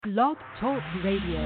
Blog Talk Radio.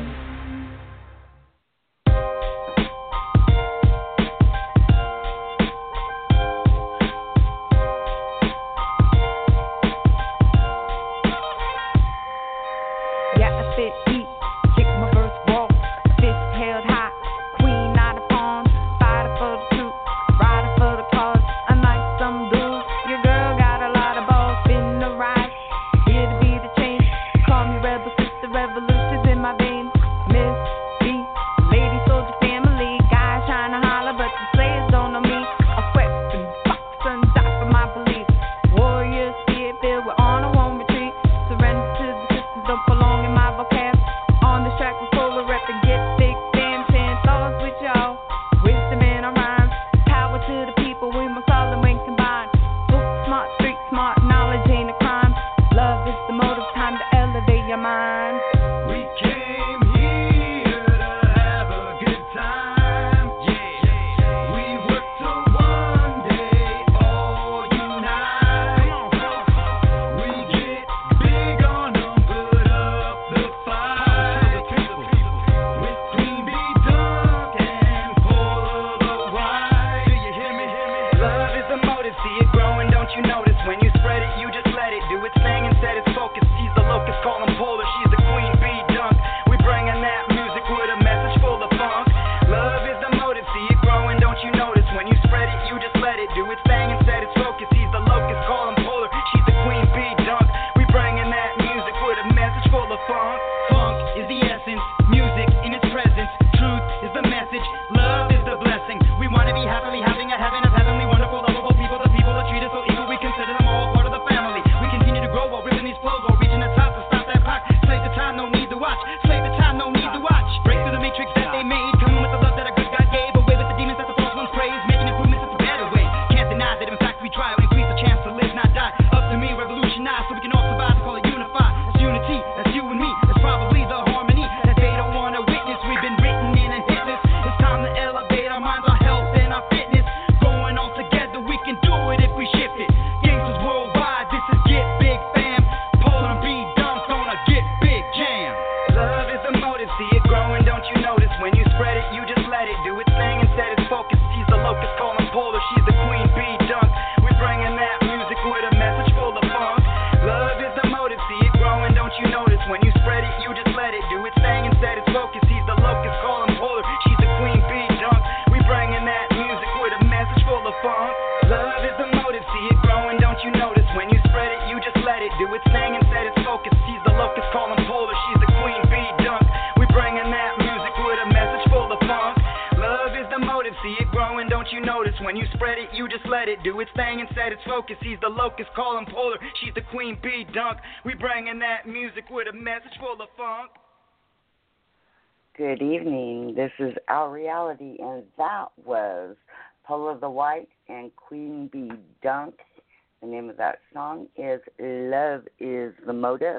Good evening. This is Our Reality, and that was Paula the White and Queen Bee Dunk. The name of that song is Love is the Motive.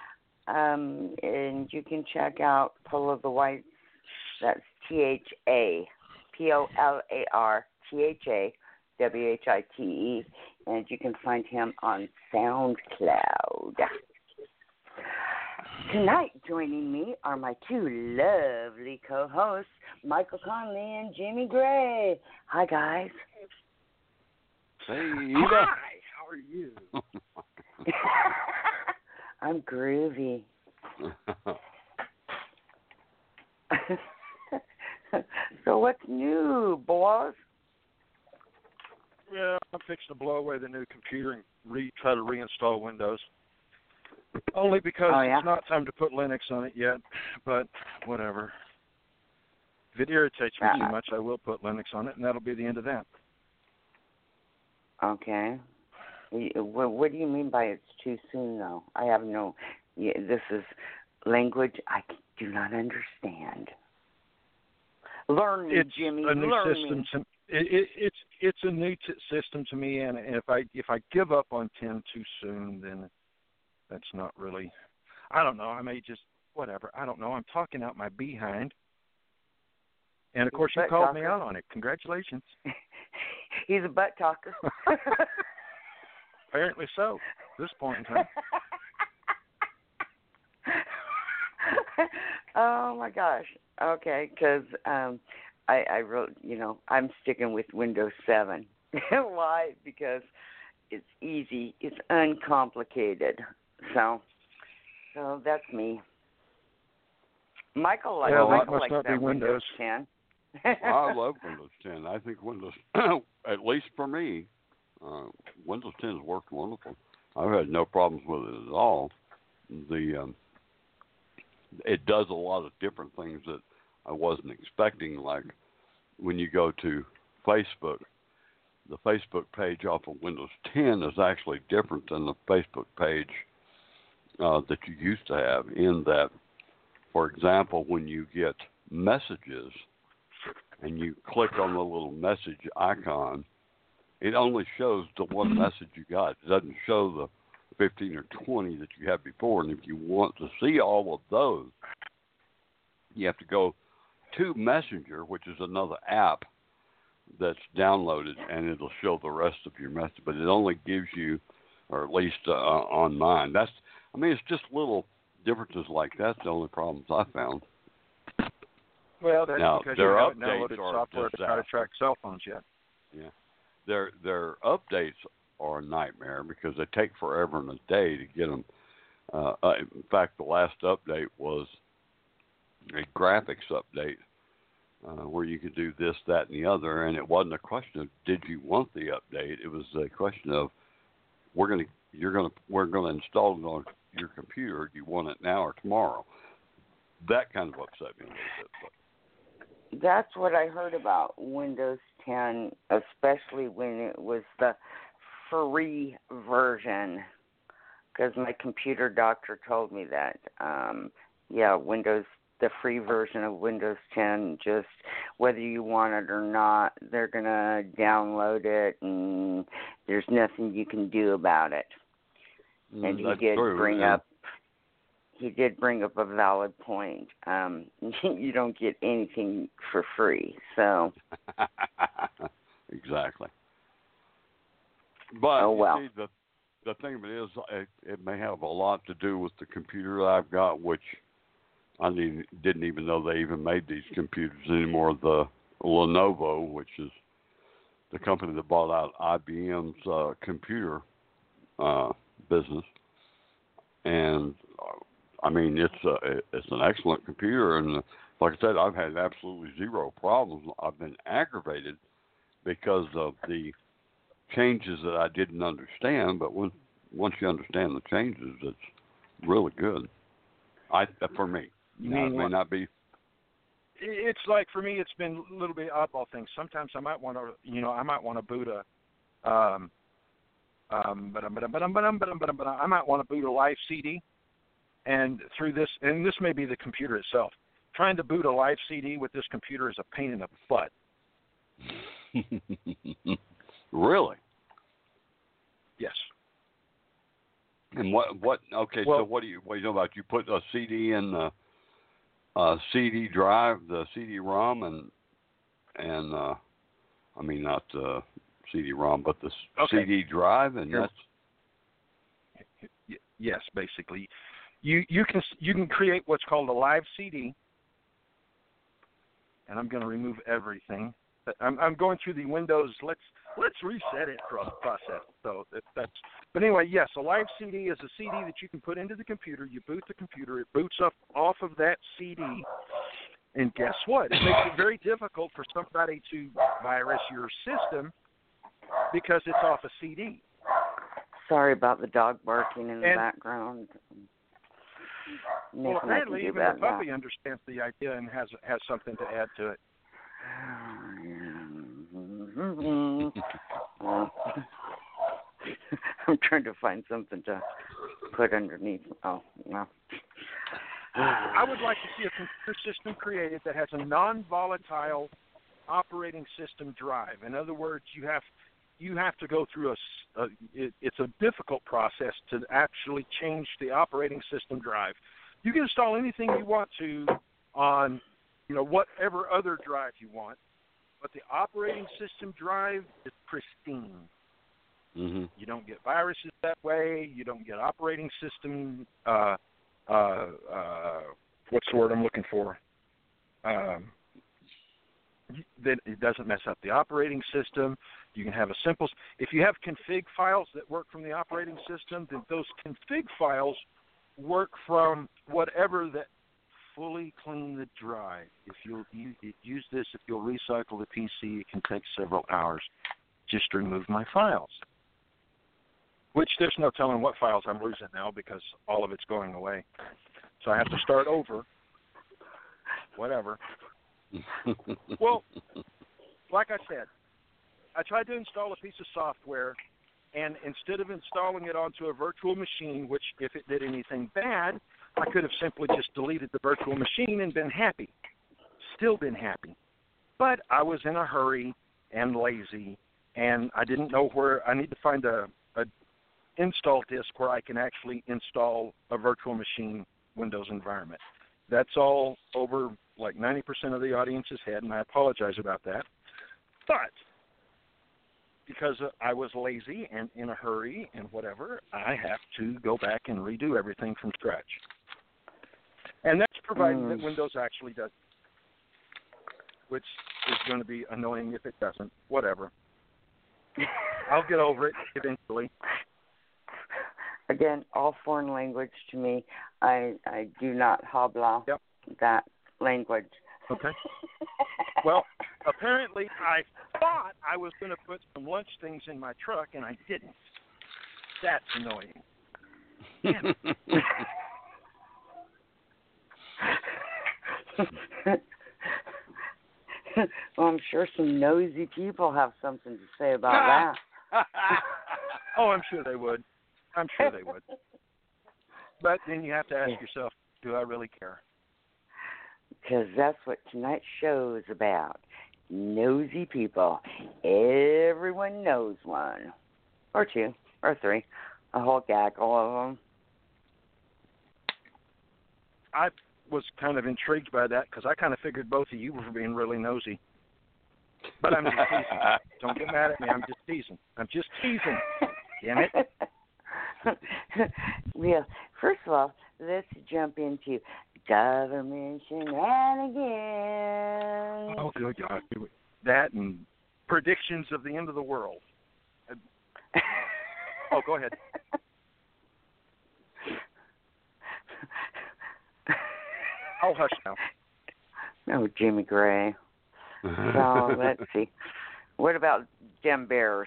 And you can check out Paula the White. That's THA, POLARTHA, WHITE. And you can find him on SoundCloud. Tonight, joining me are my two lovely co-hosts, Michael Conley and Jimmy Gray. Hi, guys. Hey, Hi, how are you? I'm groovy. So what's new, boss? Yeah, I'm fixing to blow away the new computer and try to reinstall Windows. Only because it's not time to put Linux on it yet, but whatever. If it irritates me too much, I will put Linux on it, and that'll be the end of that. Okay. What do you mean by it's too soon, though? I have no... this is language I do not understand. Learn me, Jimmy. A new Learn system me. It's a new system to me, and if I give up on 10 too soon, then that's not really. I don't know. I may just whatever. I don't know. I'm talking out my behind, and of course you called me out on it. Congratulations. He's a butt talker. Apparently so. At this point in time. Oh my gosh. Okay, because I wrote, I'm sticking with Windows 7. Why? Because it's easy, it's uncomplicated. So that's me. Michael likes must not be that Windows 10. Well, I love Windows 10. I think Windows, at least for me, Windows 10 has worked wonderful. I've had no problems with it at all. It does a lot of different things that I wasn't expecting, like when you go to Facebook, the Facebook page off of Windows 10 is actually different than the Facebook page that you used to have, in that, for example, when you get messages and you click on the little message icon, it only shows the one message you got. It doesn't show the 15 or 20 that you had before. And if you want to see all of those, you have to go to Messenger, which is another app that's downloaded, and it'll show the rest of your message. But it only gives you, or at least on mine. It's just little differences like that. The only problems I found. Well, that's now, because you haven't downloaded software to try to track cell phones yet. Yeah. Their updates are a nightmare because they take forever and a day to get them. In fact, the last update was a graphics update where you could do this, that, and the other, and it wasn't a question of did you want the update. It was a question of we're gonna install it on your computer. Do you want it now or tomorrow? That kind of upset me a little bit. But That's what I heard about Windows 10, especially when it was the free version, because my computer doctor told me that, the free version of Windows 10, just whether you want it or not, they're going to download it, and there's nothing you can do about it. And he did bring up a valid point. You don't get anything for free, so. Exactly. But well. You see, the thing of it is, it may have a lot to do with the computer that I've got, which I didn't even know they even made these computers anymore. The Lenovo, which is the company that bought out IBM's computer business, and it's an excellent computer, and like I said, I've had absolutely zero problems. I've been aggravated because of the changes that I didn't understand, but once you understand the changes, it's really good. For me, it may not be. It's like for me, it's been a little bit oddball things. Sometimes I might want to boot a. I might want to boot a live CD, and through this, and this may be the computer itself. Trying to boot a live CD with this computer is a pain in the butt. Really? Yes. And what? Okay, so what do you know about? You put a CD in the CD drive, the CD-ROM, and not the CD-ROM, but the CD drive, and that's. Yes, basically, you can create what's called a live CD, and I'm going to remove everything. I'm going through the Windows. Let's reset it process. So that's. But anyway, yes, a live CD is a CD that you can put into the computer. You boot the computer. It boots up off of that CD, and guess what? It makes it very difficult for somebody to virus your system because it's off a CD. Sorry about the dog barking in the background. Well, apparently even the puppy understands the idea and has something to add to it. I'm trying to find something to put underneath. Oh, no. I would like to see a computer system created that has a non-volatile operating system drive. In other words, you have to go through it's a difficult process to actually change the operating system drive. You can install anything you want to on, whatever other drive you want, but the operating system drive is pristine. Mm-hmm. You don't get viruses that way. You don't get operating system what's the word I'm looking for? That it doesn't mess up the operating system. You can have a simple. If you have config files that work from the operating system, then those config files work from whatever that fully clean the drive. If you'll use this, if you'll recycle the PC, it can take several hours. Just remove my files. Which there's no telling what files I'm losing now because all of it's going away. So I have to start over. Whatever. Well, like I said, I tried to install a piece of software, and instead of installing it onto a virtual machine, which if it did anything bad, I could have simply just deleted the virtual machine and been happy. Still been happy. But I was in a hurry and lazy, and I didn't know where. I need to find a install disk where I can actually install a virtual machine Windows environment. That's all over like 90% of the audience's head, and I apologize about that. But because I was lazy and in a hurry and whatever, I have to go back and redo everything from scratch. And that's provided that Windows actually does, which is going to be annoying if it doesn't. Whatever. I'll get over it eventually. Again, all foreign language to me. I do not habla that language. Okay. Well, apparently I thought I was going to put some lunch things in my truck, and I didn't. That's annoying. Damn it. Well, I'm sure some nosy people have something to say about that. Oh, I'm sure they would. But then you have to ask yourself, do I really care? Because that's what tonight's show is about. Nosy people. Everyone knows one. Or two. Or three. A whole gaggle of them. I was kind of intrigued by that because I kind of figured both of you were being really nosy. But I'm just teasing. Don't get mad at me. I'm just teasing. Damn it. Well, first of all, let's jump into government shenanigans. Oh, good God. That and predictions of the end of the world. Oh, go ahead. I'll hush now. No, Jimmy Gray. So, let's see. What about Dem Bears?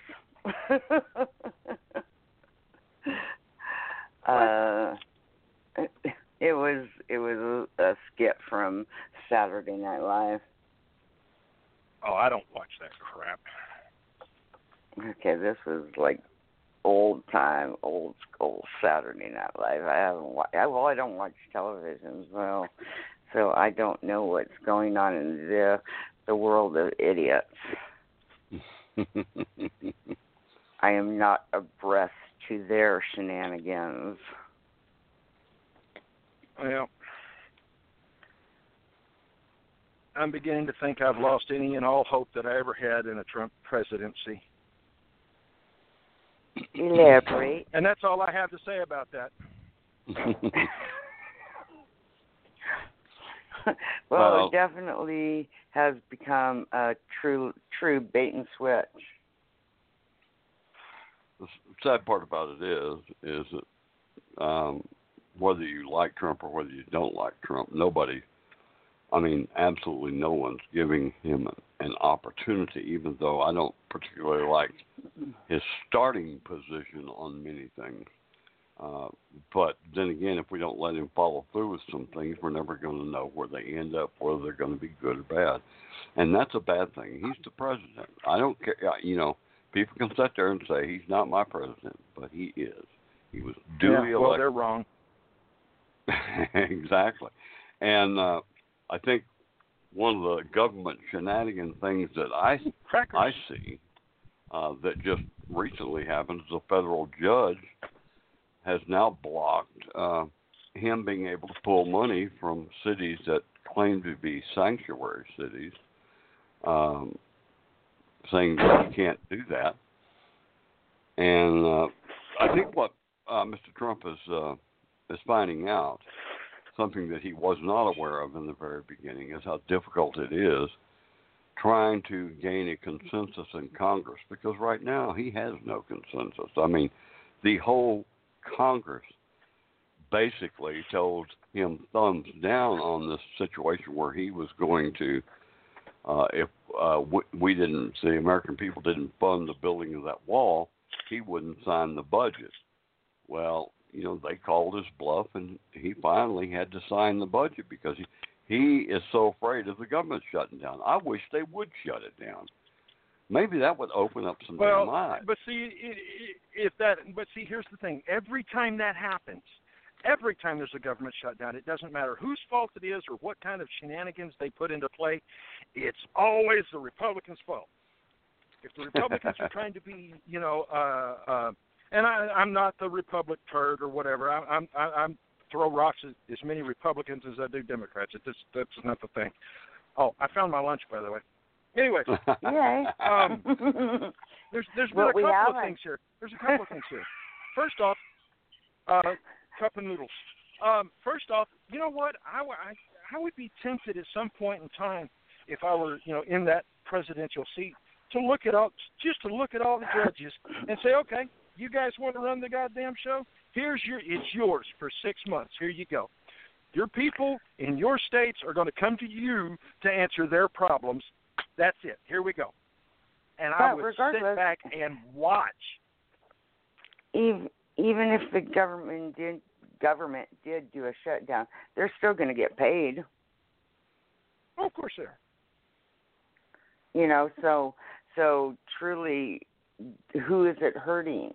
It was a skit from Saturday Night Live. Oh, I don't watch that crap. Okay, this was like old school Saturday Night Live. I don't watch television, so I don't know what's going on in the world of idiots. I am not abreast to their shenanigans. Well, I'm beginning to think I've lost any and all hope that I ever had in a Trump presidency. Elaborate. And that's all I have to say about that. Well, it definitely has become a true bait and switch. The sad part about it is that whether you like Trump or whether you don't like Trump, absolutely no one's giving him an opportunity, even though I don't particularly like his starting position on many things. But then again, if we don't let him follow through with some things, we're never going to know where they end up, whether they're going to be good or bad. And that's a bad thing. He's the president. I don't care. People can sit there and say he's not my president, but he is. He was duly elected. Well, they're wrong. Exactly. And I think one of the government shenanigan things that I see that just recently happened is a federal judge has now blocked him being able to pull money from cities that claim to be sanctuary cities, saying that he can't do that. And I think what Mr. Trump is finding out, something that he was not aware of in the very beginning is how difficult it is trying to gain a consensus in Congress, because right now he has no consensus. I mean, the whole Congress basically told him thumbs down on this situation where he was going to, if the American people didn't fund the building of that wall, he wouldn't sign the budget. Well, they called his bluff, and he finally had to sign the budget because he is so afraid of the government shutting down. I wish they would shut it down. Maybe that would open up some damn eyes. But see, here's the thing. Every time that happens, every time there's a government shutdown, it doesn't matter whose fault it is or what kind of shenanigans they put into play, it's always the Republicans' fault. If the Republicans are trying to be, and I'm not the Republic turd or whatever. I'm throw rocks at as many Republicans as I do Democrats. That's not the thing. Oh, I found my lunch, by the way. Anyway, yay. There's been a couple of things here. There's a couple of things here. First off, cup of noodles. First off, you know what? I would be tempted at some point in time, if I were, in that presidential seat, to look at all the judges and say, okay, you guys want to run the goddamn show? It's yours for 6 months. Here you go. Your people in your states are going to come to you to answer their problems. That's it. Here we go. And I would sit back and watch. Even if the government did do a shutdown, they're still going to get paid. Oh, of course they are. So truly, who is it hurting?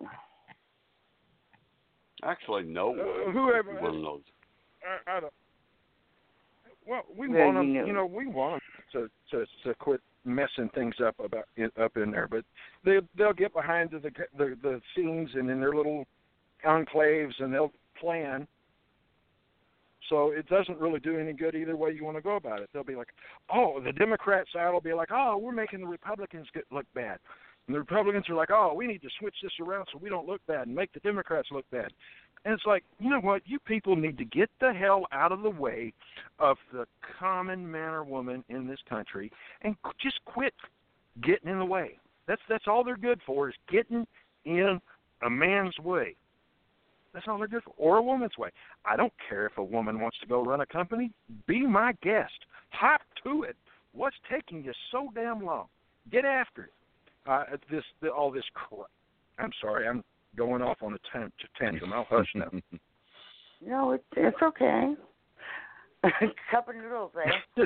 Actually, no one. Whoever knows. I don't. Well, we want them. We want them to quit messing things up up in there, but they'll get behind the scenes and in their little enclaves, and they'll plan. So it doesn't really do any good either way you want to go about it. They'll be like, oh, the Democrat side will be like, oh, we're making the Republicans look bad. And the Republicans are like, oh, we need to switch this around so we don't look bad and make the Democrats look bad. And it's like, you know what? You people need to get the hell out of the way of the common man or woman in this country and just quit getting in the way. That's all they're good for, is getting in a man's way. That's all they're good for, or a woman's way. I don't care if a woman wants to go run a company. Be my guest. Hop to it. What's taking you so damn long? Get after it. All this crap. I'm sorry, I'm going off on a tantrum. I'll hush now. No, it's okay. Cup of noodles, eh?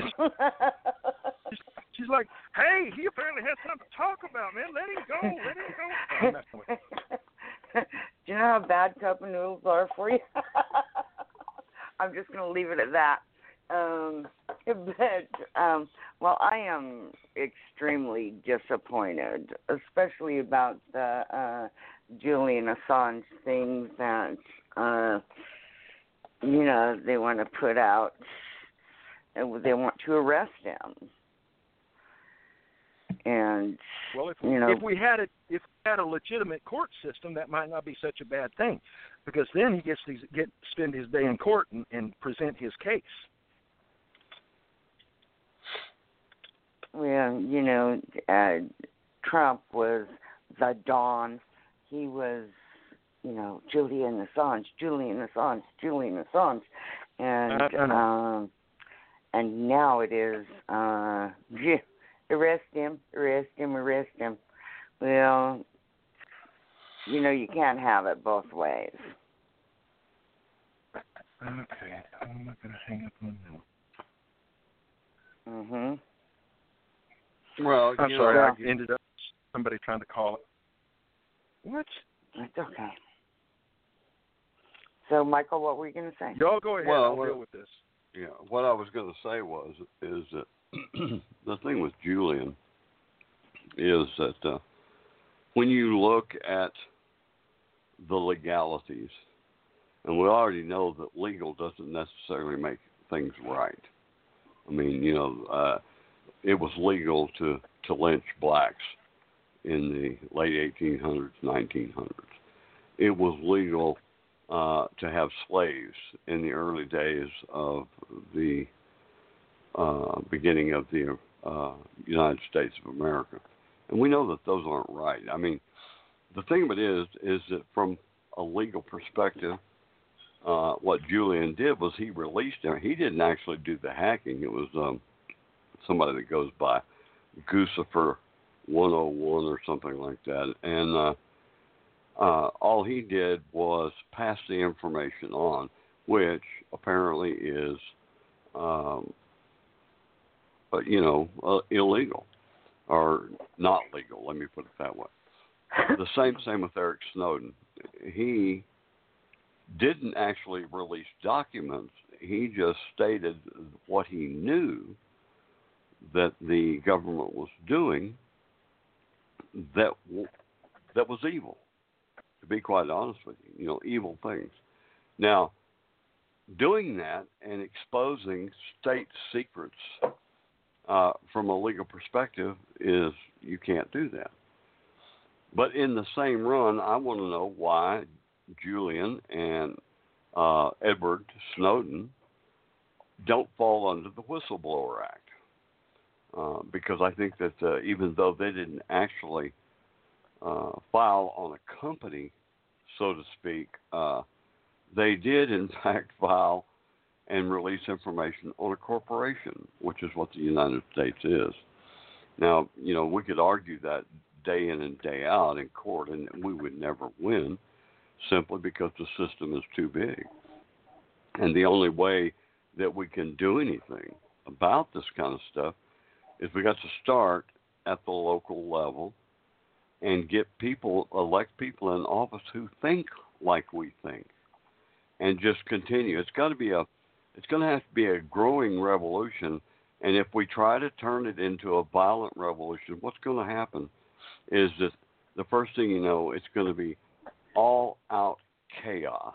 She's like, hey, he apparently has something to talk about, man. Let him go. Do you know how bad cup of noodles are for you? I'm just going to leave it at that. Well, I am extremely disappointed, especially about the Julian Assange thing that, they want to put out. They want to arrest him. And, well, if we had a legitimate court system, that might not be such a bad thing, because then he gets spend his day in court and present his case. Well, Trump was the Don. He was, Julian Assange, and now it is arrest him. Well, you can't have it both ways. Okay, I'm not going to hang up on that. Mhm. Well, I'm sorry, I ended up somebody trying to call it. What? It's okay. So, Michael, what were you going to say? Y'all go ahead. I'll deal with this. Yeah, what I was going to say is that the thing with Julian is that when you look at the legalities, and we already know that legal doesn't necessarily make things right. I mean, it was legal to lynch blacks in the late 1800s, 1900s. It was legal to have slaves in the early days of the beginning of the United States of America. And we know that those aren't right. I mean, the thing of it is that from a legal perspective, what Julian did was he released him. He didn't actually do the hacking. It was somebody that goes by Guccifer 101 or something like that. And all he did was pass the information on, which apparently is, illegal or not legal. Let me put it that way. The same with Eric Snowden. He didn't actually release documents. He just stated what he knew that the government was doing that was evil. To be quite honest with you, evil things. Now, doing that and exposing state secrets from a legal perspective is you can't do that. But in the same run, I want to know why Julian and Edward Snowden don't fall under the Whistleblower Act. Because I think that even though they didn't actually file on a company, so to speak, they did in fact file and release information on a corporation, which is what the United States is. Now, we could argue that day in and day out in court, and we would never win simply because the system is too big. And the only way that we can do anything about this kind of stuff is we got to start at the local level and elect people in office who think like we think, and just continue. It's going to have to be a growing revolution, and if we try to turn it into a violent revolution, what's going to happen is that the first thing you know, it's going to be all-out chaos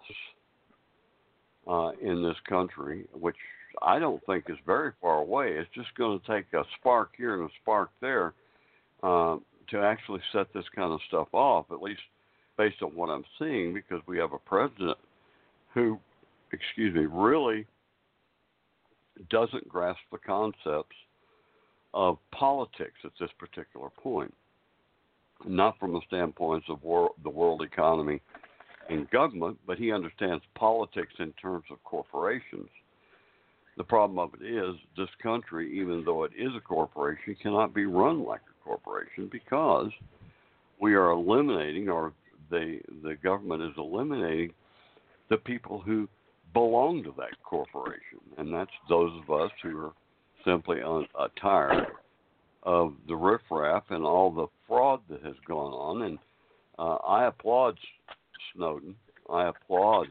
in this country, which I don't think is very far away. It's just going to take a spark here and a spark there to actually set this kind of stuff off, at least based on what I'm seeing, because we have a president who, really doesn't grasp the concepts of politics at this particular point. Not from the standpoints of the world economy and government, but he understands politics in terms of corporations. The problem of it is this country, even though it is a corporation, cannot be run like a corporation because we are eliminating, or the government is eliminating, the people who belong to that corporation. And that's those of us who are simply tired of the riffraff and all the fraud that has gone on. And I applaud Snowden. I applaud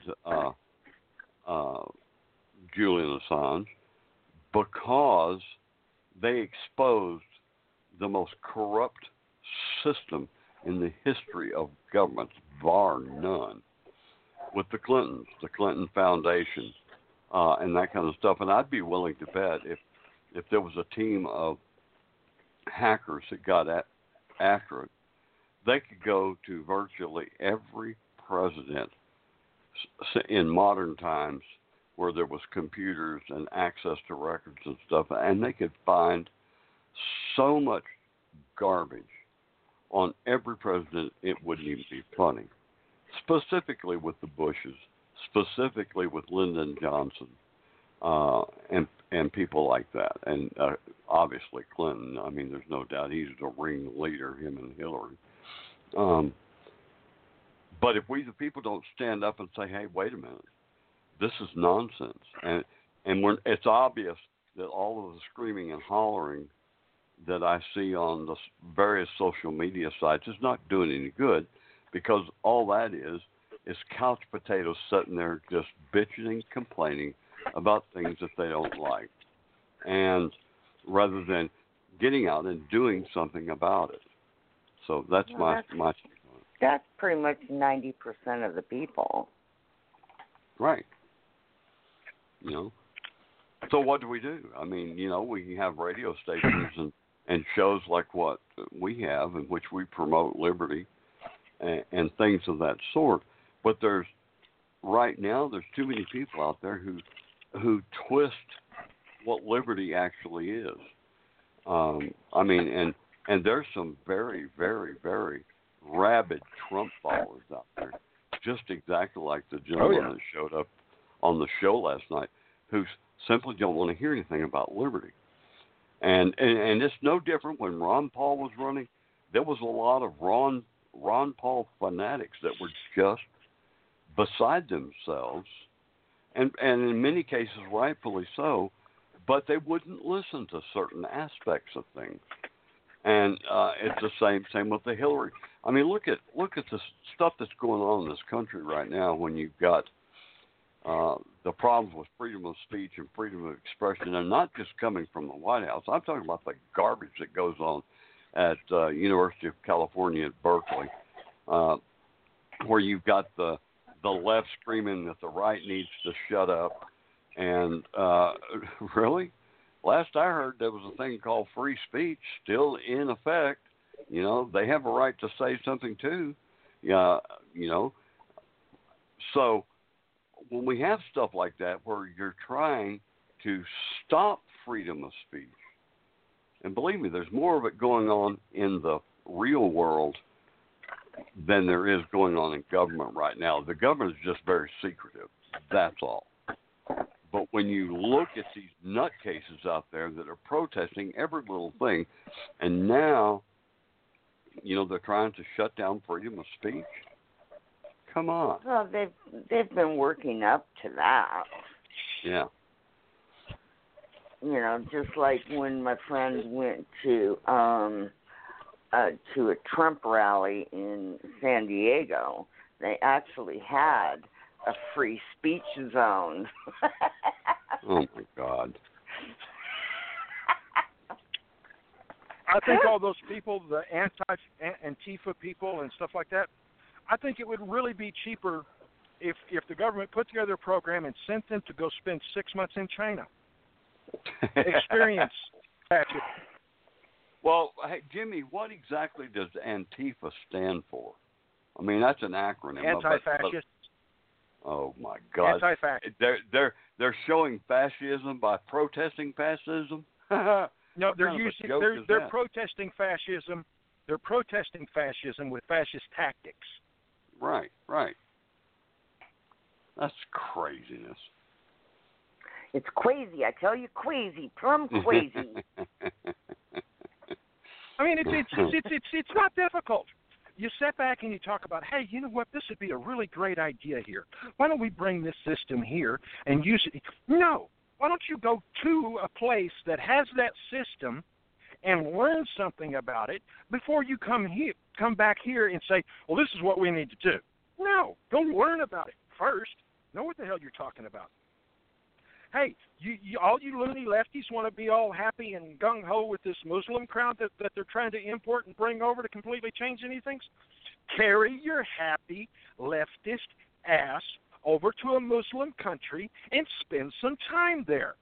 Julian Assange because they exposed the most corrupt system in the history of governments, bar none, with the Clintons, the Clinton Foundation, and that kind of stuff. And I'd be willing to bet if there was a team of hackers that got after it, they could go to virtually every president in modern times where there was computers and access to records and stuff, and they could find so much garbage on every president it wouldn't even be funny. Specifically with the Bushes, specifically with Lyndon Johnson, and people like that, and obviously Clinton. I mean, there's no doubt he's the ringleader, him and Hillary. But if we, the people, don't stand up and say, "Hey, wait a minute, this is nonsense," and it's obvious that all of the screaming and hollering that I see on the various social media sites is not doing any good, because all that is couch potatoes sitting there just bitching and complaining about things that they don't like, and rather than getting out and doing something about it. So that's my. That's pretty much 90% of the people. Right. So what do we do? I mean, we have radio stations and shows like what we have, in which we promote liberty and things of that sort. But there's right now there's too many people out there who twist what liberty actually is. I mean, and there's some very, very, very rabid Trump followers out there, just exactly like the gentleman that showed up on the show last night, who simply don't want to hear anything about liberty. And it's no different when Ron Paul was running. There was a lot of Ron Paul fanatics that were just beside themselves, and in many cases rightfully so, but they wouldn't listen to certain aspects of things. And it's the same with the Hillary. I mean, look at the stuff that's going on in this country right now when you've got the problems with freedom of speech and freedom of expression, and not just coming from the White House. I'm talking about the garbage that goes on at University of California at Berkeley, where you've got the left screaming that the right needs to shut up. And really, last I heard, there was a thing called free speech still in effect. You know, they have a right to say something too. You know, so when we have stuff like that where you're trying to stop freedom of speech, and believe me, there's more of it going on in the real world than there is going on in government right now. The government is just very secretive. That's all. But when you look at these nutcases out there that are protesting every little thing, and now, you know, they're trying to shut down freedom of speech. Come on. Well, they've been working up to that. Yeah. You know, just like when my friend went to a Trump rally in San Diego, they actually had a free speech zone. Oh my God. I think all those people, the Antifa people and stuff like that, I think it would really be cheaper if the government put together a program and sent them to go spend 6 months in China. Experience that. Well, hey, Jimmy, what exactly does Antifa stand for? I mean, that's an acronym. Anti-fascist. Oh my God! Anti-fascist. They're showing fascism by protesting fascism. No, they're protesting fascism. They're protesting fascism with fascist tactics. Right. That's craziness. It's crazy, I tell you, crazy, plumb crazy. I mean, it's not difficult. You sit back and you talk about, hey, you know what? This would be a really great idea here. Why don't we bring this system here and use it? No. Why don't you go to a place that has that system and learn something about it before you come back here and say, well, this is what we need to do. No. Go learn about it first. Know what the hell you're talking about. Hey, you all you loony lefties want to be all happy and gung-ho with this Muslim crowd that they're trying to import and bring over to completely change anything? Carry your happy leftist ass over to a Muslim country and spend some time there.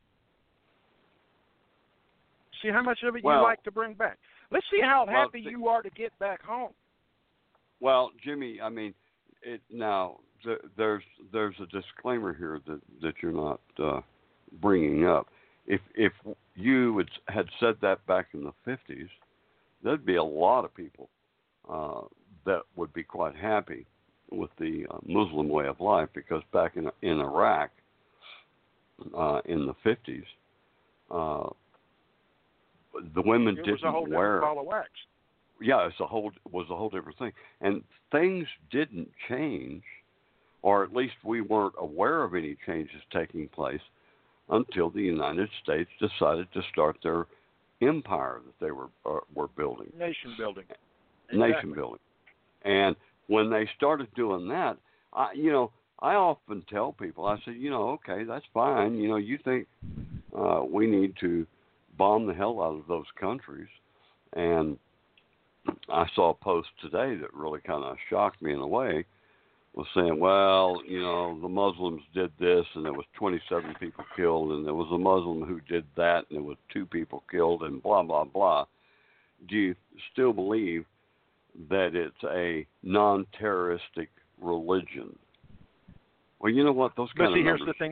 See how much of it you like to bring back. Let's see how happy you are to get back home. Well, Jimmy, I mean, there's a disclaimer here that you're not bringing up. If you had said that back in the 50s, there'd be a lot of people that would be quite happy with the Muslim way of life, because back in Iraq in the 50s, the women didn't wear. Ball of wax. Yeah, it was a whole different thing, and things didn't change, or at least we weren't aware of any changes taking place until the United States decided to start their empire that they were building. Nation building. Nation building. And when they started doing that, I often tell people, I say, okay, that's fine. You think we need to bomb the hell out of those countries. And I saw a post today that really kind of shocked me in a way, was saying, well, the Muslims did this and there was 27 people killed, and there was a Muslim who did that and there was 2 people killed, and blah, blah, blah. Do you still believe that it's a non-terroristic religion? Well, you know what? Those But kind see, of here's numbers. the thing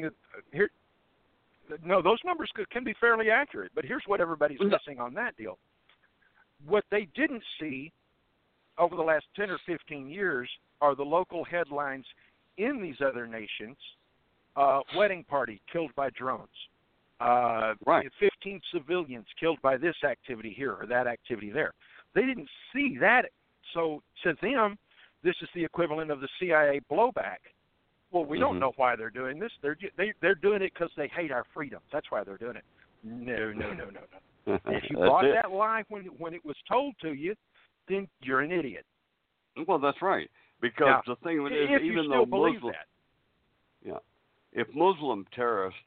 no, those numbers can be fairly accurate. But here's what everybody's missing on that deal. What they didn't see over the last 10 or 15 years are the local headlines in these other nations. Wedding party killed by drones. Right. 15 civilians killed by this activity here or that activity there. They didn't see that. So to them, this is the equivalent of the CIA blowback. Well, we don't know why they're doing this. They're doing it because they hate our freedoms. That's why they're doing it. No. If you bought that lie when it was told to you, then you're an idiot. Well, that's right. Because now, the thing is, if even you still though believe Muslim, that, if Muslim terrorists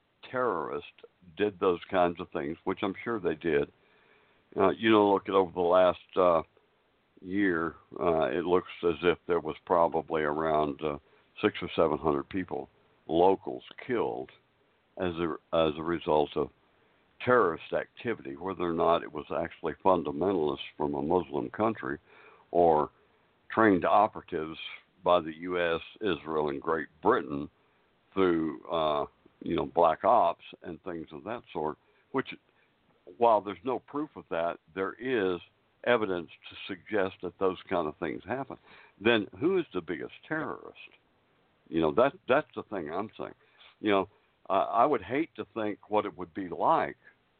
did those kinds of things, which I'm sure they did, look at over the last year, it looks as if there was probably around 600 or 700 people, locals, killed as a result of terrorist activity, whether or not it was actually fundamentalists from a Muslim country or trained operatives by the U.S., Israel, and Great Britain through, black ops and things of that sort, which, while there's no proof of that, there is evidence to suggest that those kind of things happen. Then who is the biggest terrorist? That's the thing I'm saying. I would hate to think what it would be like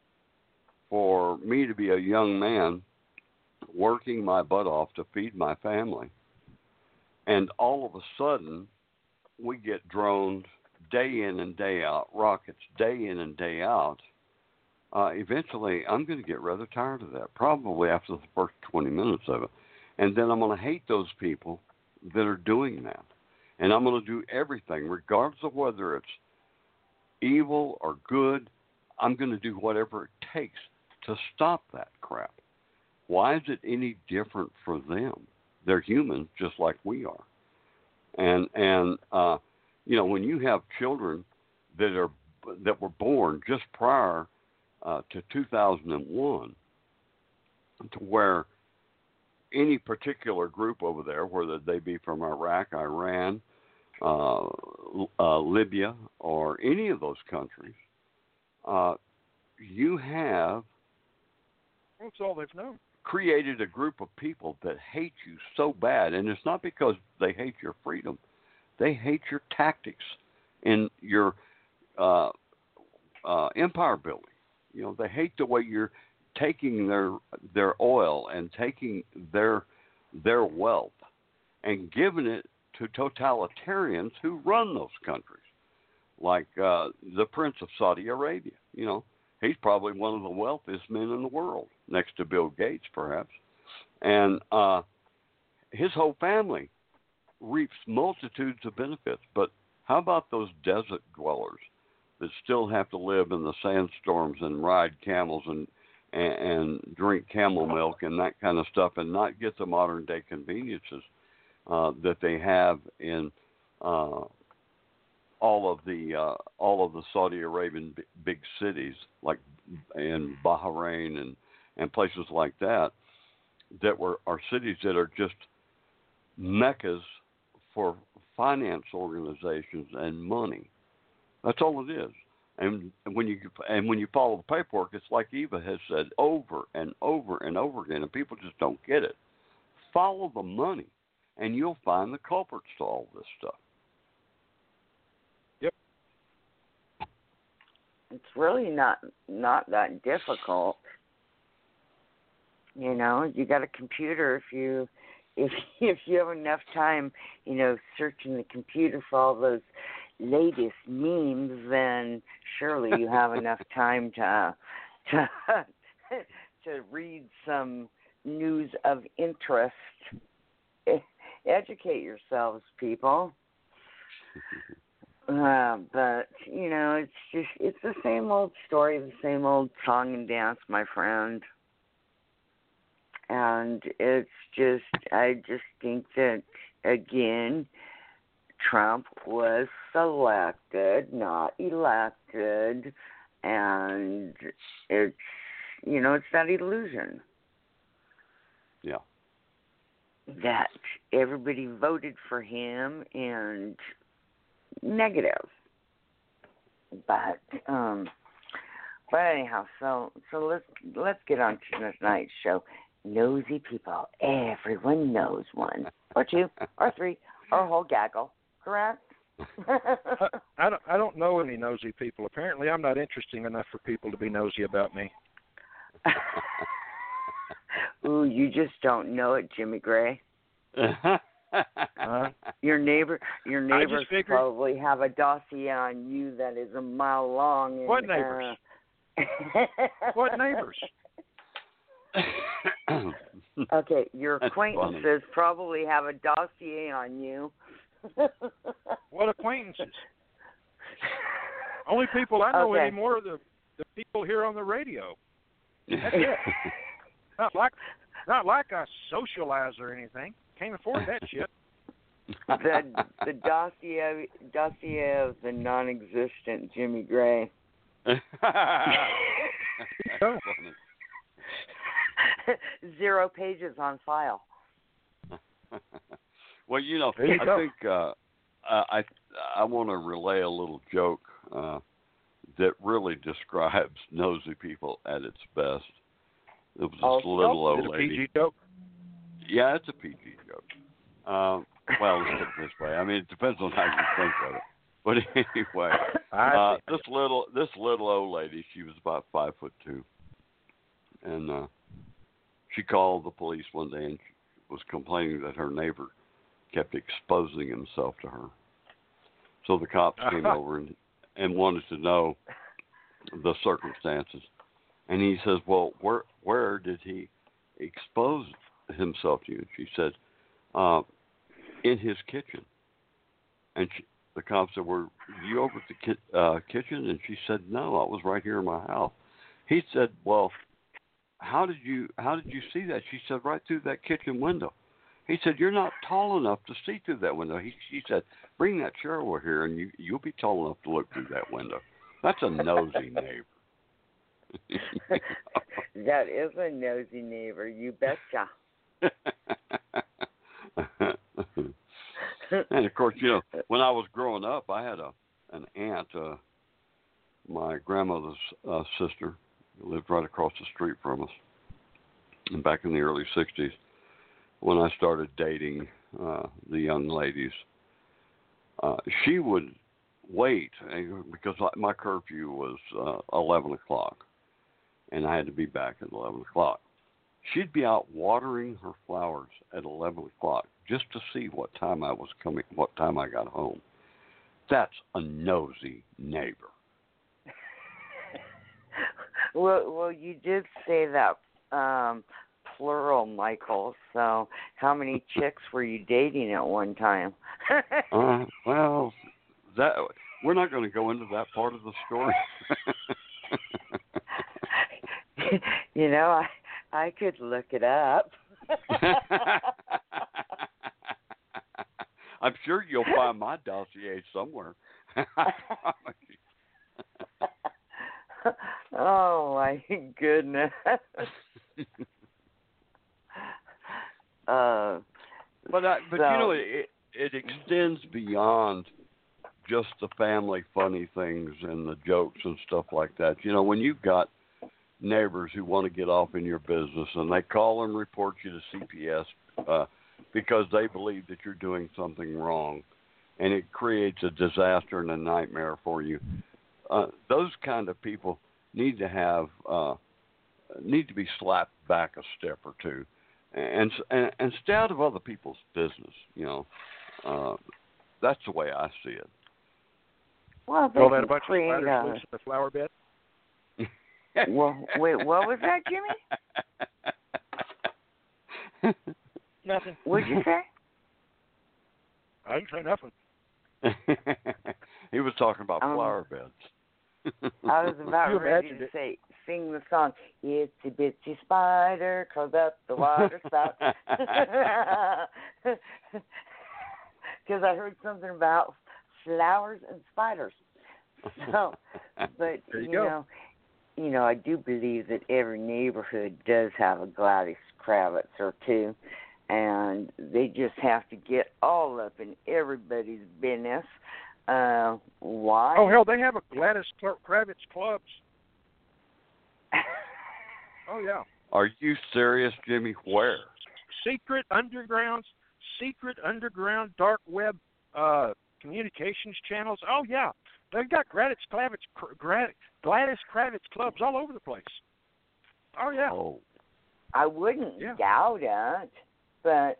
for me to be a young man working my butt off to feed my family, and all of a sudden we get droned day in and day out, rockets day in and day out. Eventually I'm going to get rather tired of that, probably after the first 20 minutes of it. And then I'm going to hate those people that are doing that. And I'm going to do everything, regardless of whether it's evil or good. I'm going to do whatever it takes to stop that crap. Why is it any different for them? They're humans just like we are. And when you have children that were born just prior to 2001, to where any particular group over there, whether they be from Iraq, Iran, Libya, or any of those countries, you have that's all they've known. Created a group of people that hate you so bad, and it's not because they hate your freedom. They hate your tactics and your empire building. They hate the way you're taking their oil and taking their wealth and giving it to totalitarians who run those countries, like the Prince of Saudi Arabia. He's probably one of the wealthiest men in the world, next to Bill Gates, perhaps. And his whole family reaps multitudes of benefits. But how about those desert dwellers that still have to live in the sandstorms and ride camels and drink camel milk and that kind of stuff, and not get the modern day conveniences that they have in all of the Saudi Arabian big cities, like in Bahrain and places like that are cities that are just meccas for finance organizations and money. That's all it is. And when you follow the paperwork, it's like Eva has said over and over and over again, and people just don't get it. Follow the money, and you'll find the culprits to all this stuff. Yep. It's really not that difficult. You got a computer. If you have enough time, searching the computer for all those latest memes, then surely you have enough time to read some news of interest. Educate yourselves, people. But it's the same old story, the same old song and dance, my friend. And I just think that, again, Trump was selected, not elected, and it's that illusion. Yeah. That everybody voted for him, and negative. But anyhow, so let's get on to tonight's show. Nosy people. Everyone knows one, or two, or three, or a whole gaggle. Correct? I don't know any nosy people. Apparently, I'm not interesting enough for people to be nosy about me. Ooh, you just don't know it, Jimmy Gray. Your neighbors probably have a dossier on you that is a mile long. And, what neighbors? What neighbors? Okay, your acquaintances probably have a dossier on you. What acquaintances? Only people I know anymore are the people here on the radio. That's it. Not like I socialize or anything. Can't afford that shit. The dossier of the non-existent Jimmy Gray. Oh. 0 pages on file. Well, I think I want to relay a little joke that really describes nosy people at its best. It was this little old lady. PG joke? Yeah, it's a PG joke. Well, let's put it this way. I mean, it depends on how you think of it. But anyway, this little old lady, she was about 5'2", and she called the police one day and was complaining that her neighbor kept exposing himself to her. So the cops came over and wanted to know the circumstances. And he says, well, where did he expose himself to you? And she said, in his kitchen. And the cops said, were you over at the kitchen? And she said, no, I was right here in my house. He said, well, how did you see that? She said, right through that kitchen window. He said, you're not tall enough to see through that window. She said, bring that chair over here, and you'll be tall enough to look through that window. That's a nosy neighbor. That is a nosy neighbor, you betcha. And, of course, when I was growing up, I had an aunt, my grandmother's sister, who lived right across the street from us. And back in the early 60s, when I started dating the young ladies, she would wait because my curfew was 11 o'clock, and I had to be back at 11 o'clock. She'd be out watering her flowers at 11 o'clock just to see what time I was coming, what time I got home. That's a nosy neighbor. Well, you did say that plural, Michael. So, how many chicks were you dating at one time? Well, we're not going to go into that part of the story. I could look it up. I'm sure you'll find my dossier somewhere. I promise you. Oh my goodness. But it extends beyond just the family funny things and the jokes and stuff like that. When you've got neighbors who want to get off in your business and they call and report you to CPS because they believe that you're doing something wrong, and it creates a disaster and a nightmare for you. Those kind of people need to be slapped back a step or two, and stay out of other people's business. That's the way I see it. Well, all that about your spiders loose in the flower bed. Well, wait, what was that, Jimmy? Nothing. What'd you say? I didn't say nothing. He was talking about flower beds. I was about ready to sing the song, "It's a bitsy spider crawled up the water spout." Because I heard something about flowers and spiders. So, but I do believe that every neighborhood does have a Gladys Kravitz or two, and they just have to get all up in everybody's business. Why? Oh, hell, they have a Gladys Kravitz clubs. Oh, yeah. Are you serious, Jimmy? Where? Secret underground dark web communications channels. Oh, yeah. They've got Gladys Kravitz clubs all over the place. Oh, yeah. Oh. I wouldn't doubt it, but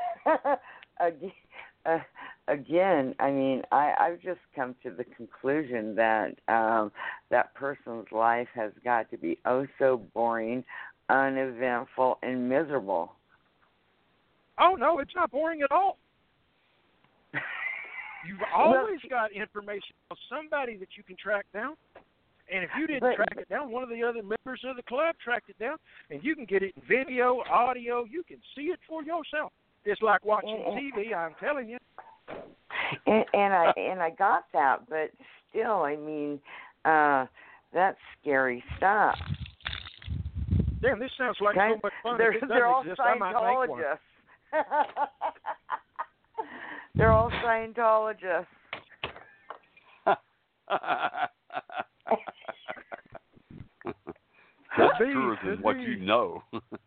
again, I mean, I've just come to the conclusion that that person's life has got to be oh so boring, uneventful, and miserable. Oh, no, it's not boring at all. You've always got information on somebody that you can track down. And if you didn't track it down, one of the other members of the club tracked it down, and you can get it in video, audio. You can see it for yourself. It's like watching TV, I'm telling you. And I got that, but still, I mean, that's scary stuff. Damn, this sounds like so much fun. If it doesn't all exist, I might make one. They're all Scientologists. That's truer than what you know.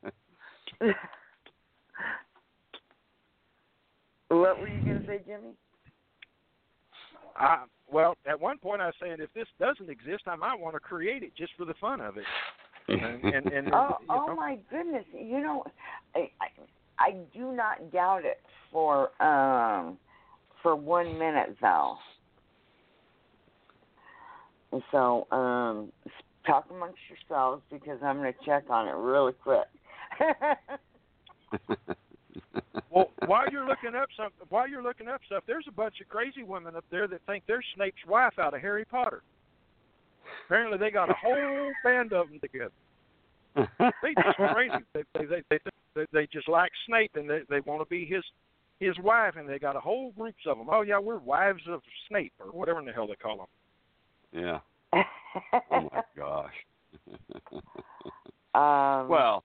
What were you going to say, Jimmy? Well, at one point I was saying if this doesn't exist, I might want to create it just for the fun of it. Oh my goodness! You know, I do not doubt it for 1 minute, though. So talk amongst yourselves because I'm going to check on it really quick. Well, while you're looking up stuff, there's a bunch of crazy women up there that think they're Snape's wife out of Harry Potter. Apparently, they got a whole band of them together. They just crazy. They just like Snape, and they want to be his wife, and they got a whole groups of them. Oh yeah, we're wives of Snape or whatever in the hell they call them. Yeah. Oh my gosh. Well.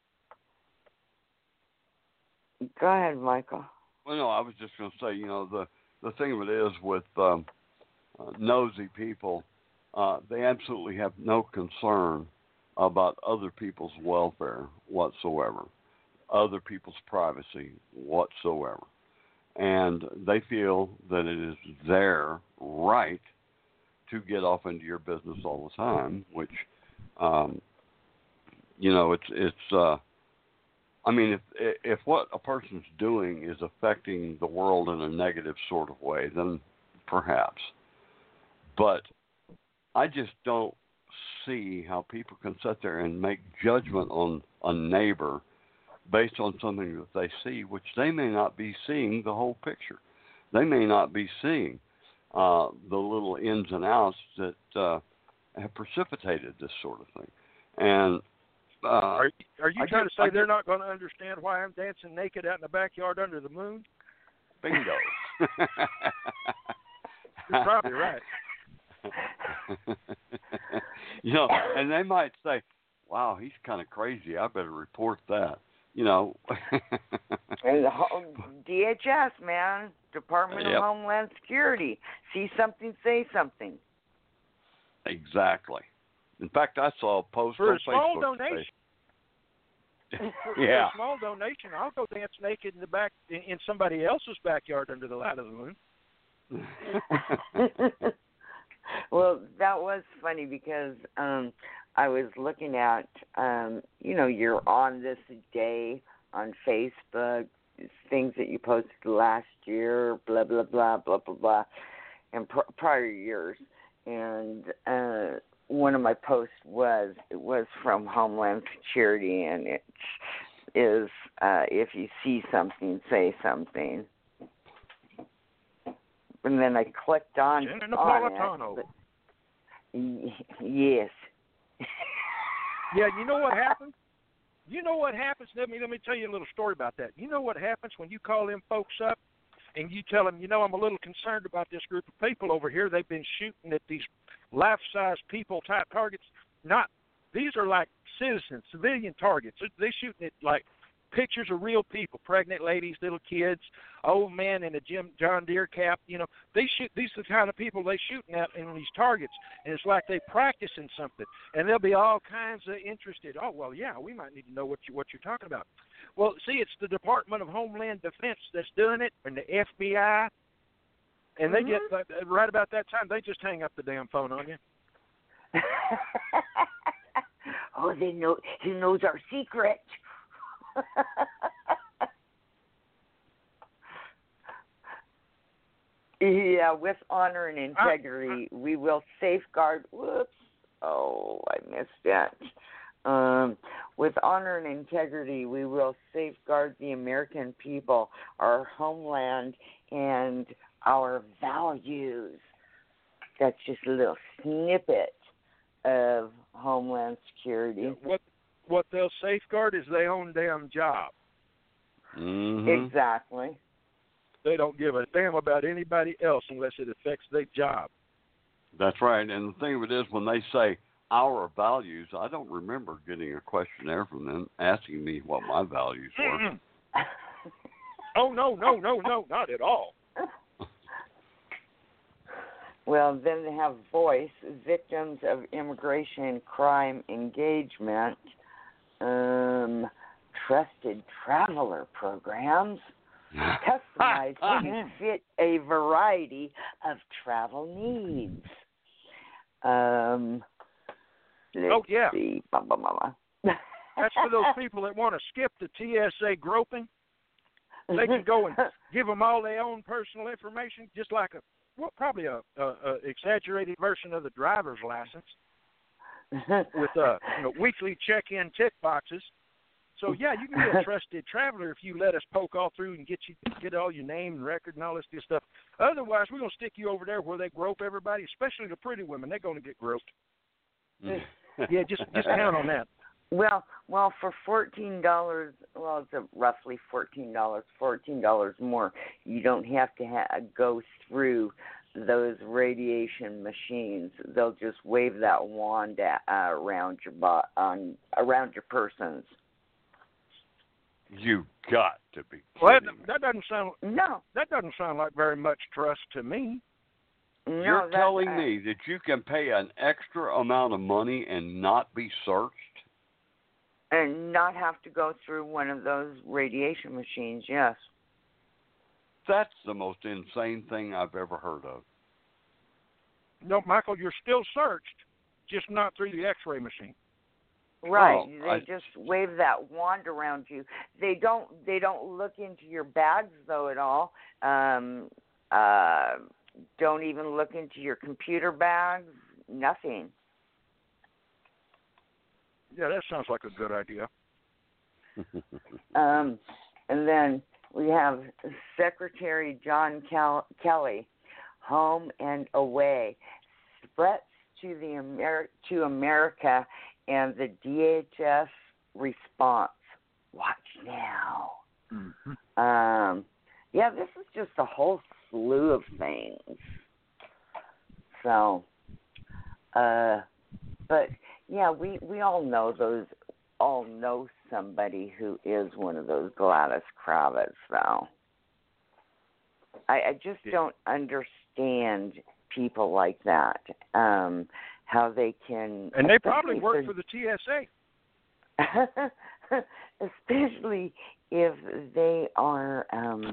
Go ahead, Michael. Well, no, I was just going to say, you know, the thing of it is with nosy people, they absolutely have no concern about other people's welfare whatsoever, other people's privacy whatsoever. And they feel that it is their right to get off into your business all the time, which, you know, it's I mean, if what a person's doing is affecting the world in a negative sort of way, then perhaps. But I just don't see how people can sit there and make judgment on a neighbor based on something that they see, which they may not be seeing the whole picture. They may not be seeing the little ins and outs that have precipitated this sort of thing. And are you trying to say they're not going to understand why I'm dancing naked out in the backyard under the moon? Bingo. You're probably right. You know, and they might say, wow, he's kind of crazy. I better report that. You know. And DHS, man, Department of Homeland Security. See something, say something. Exactly. In fact, I saw a post for on a small Facebook donation. For a small donation, I'll go dance naked in the back in somebody else's backyard under the light of the moon. Well, that was funny because I was looking at, you know, you're on this day on Facebook, things that you posted last year, blah, blah, blah, blah, blah, blah, and prior years. And one of my posts was from Homeland Security, and it is if you see something, say something. And then I clicked on it. Yes. Yeah, you know what happens? Let me tell you a little story about that. You know what happens when you call them folks up and you tell them, you know, I'm a little concerned about this group of people over here. They've been shooting at these life-size people-type targets. These are like civilian targets. They're shooting at like pictures of real people, pregnant ladies, little kids, old men in a John Deere cap. You know, they shoot. These are the kind of people they shooting at in these targets, and it's like they practicing something. And they'll be all kinds of interested. Oh, well, yeah, we might need to know what you're talking about. Well, see, it's the Department of Homeland Defense that's doing it, and the FBI. And they get right about that time, they just hang up the damn phone on you. Oh, they know. He knows our secret. Yeah, with honor and integrity, we will safeguard. Whoops! Oh, I missed that. With honor and integrity, we will safeguard the American people, our homeland, and our values. That's just a little snippet of Homeland Security. What they'll safeguard is their own damn job. Mm-hmm. Exactly. They don't give a damn about anybody else unless it affects their job. That's right. And the thing of it is, when they say our values, I don't remember getting a questionnaire from them asking me what my values were. Oh, no, not at all. Well, then they have VOICE, Victims of Immigration Crime Engagement, Trusted Traveler Programs, customized to fit a variety of travel needs. Let's see. That's for those people that want to skip the TSA groping. They can go and give them all their own personal information, just like probably a exaggerated version of the driver's license with weekly check-in tick boxes. So yeah, you can be a trusted traveler if you let us poke all through and get all your name and record and all this good stuff. Otherwise, we're gonna stick you over there where they grope everybody, especially the pretty women. They're gonna get groped. Yeah, just count on that. Well, for $14, it's roughly $14 more. You don't have to go through those radiation machines. They'll just wave that wand around your persons. You got to be kidding. Well, that doesn't sound. No, that doesn't sound like very much trust to me. No, You're telling me that you can pay an extra amount of money and not be searched? And not have to go through one of those radiation machines, yes. That's the most insane thing I've ever heard of. No, Michael, you're still searched, just not through the X-ray machine. Right. They just wave that wand around you. They don't look into your bags though at all. Don't even look into your computer bags. Nothing. Yeah, that sounds like a good idea. And then we have Secretary John Kelly, Home and Away, threats to America and the DHS response. Watch now. Mm-hmm. Yeah, this is just a whole slew of things. So, but yeah, we all know somebody who is one of those Gladys Kravitz, though. I just don't understand people like that. How they can... And they probably work for the TSA. Especially if they are,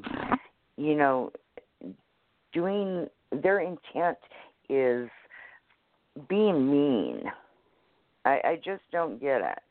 doing... Their intent is being mean. I just don't get it.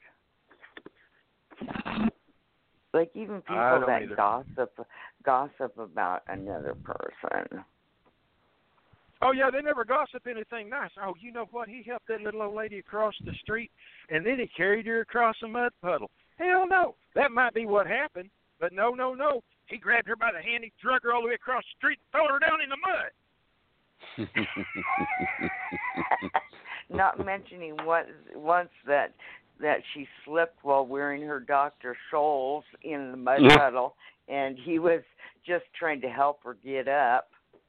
Like even people that gossip about another person. Oh, yeah, they never gossip anything nice. Oh, you know what? He helped that little old lady across the street, and then he carried her across a mud puddle. Hell no. That might be what happened, but no. He grabbed her by the hand, he dragged her all the way across the street, and threw her down in the mud. Not mentioning once that she slipped while wearing her Dr. Scholl's in the mud puddle, and he was just trying to help her get up.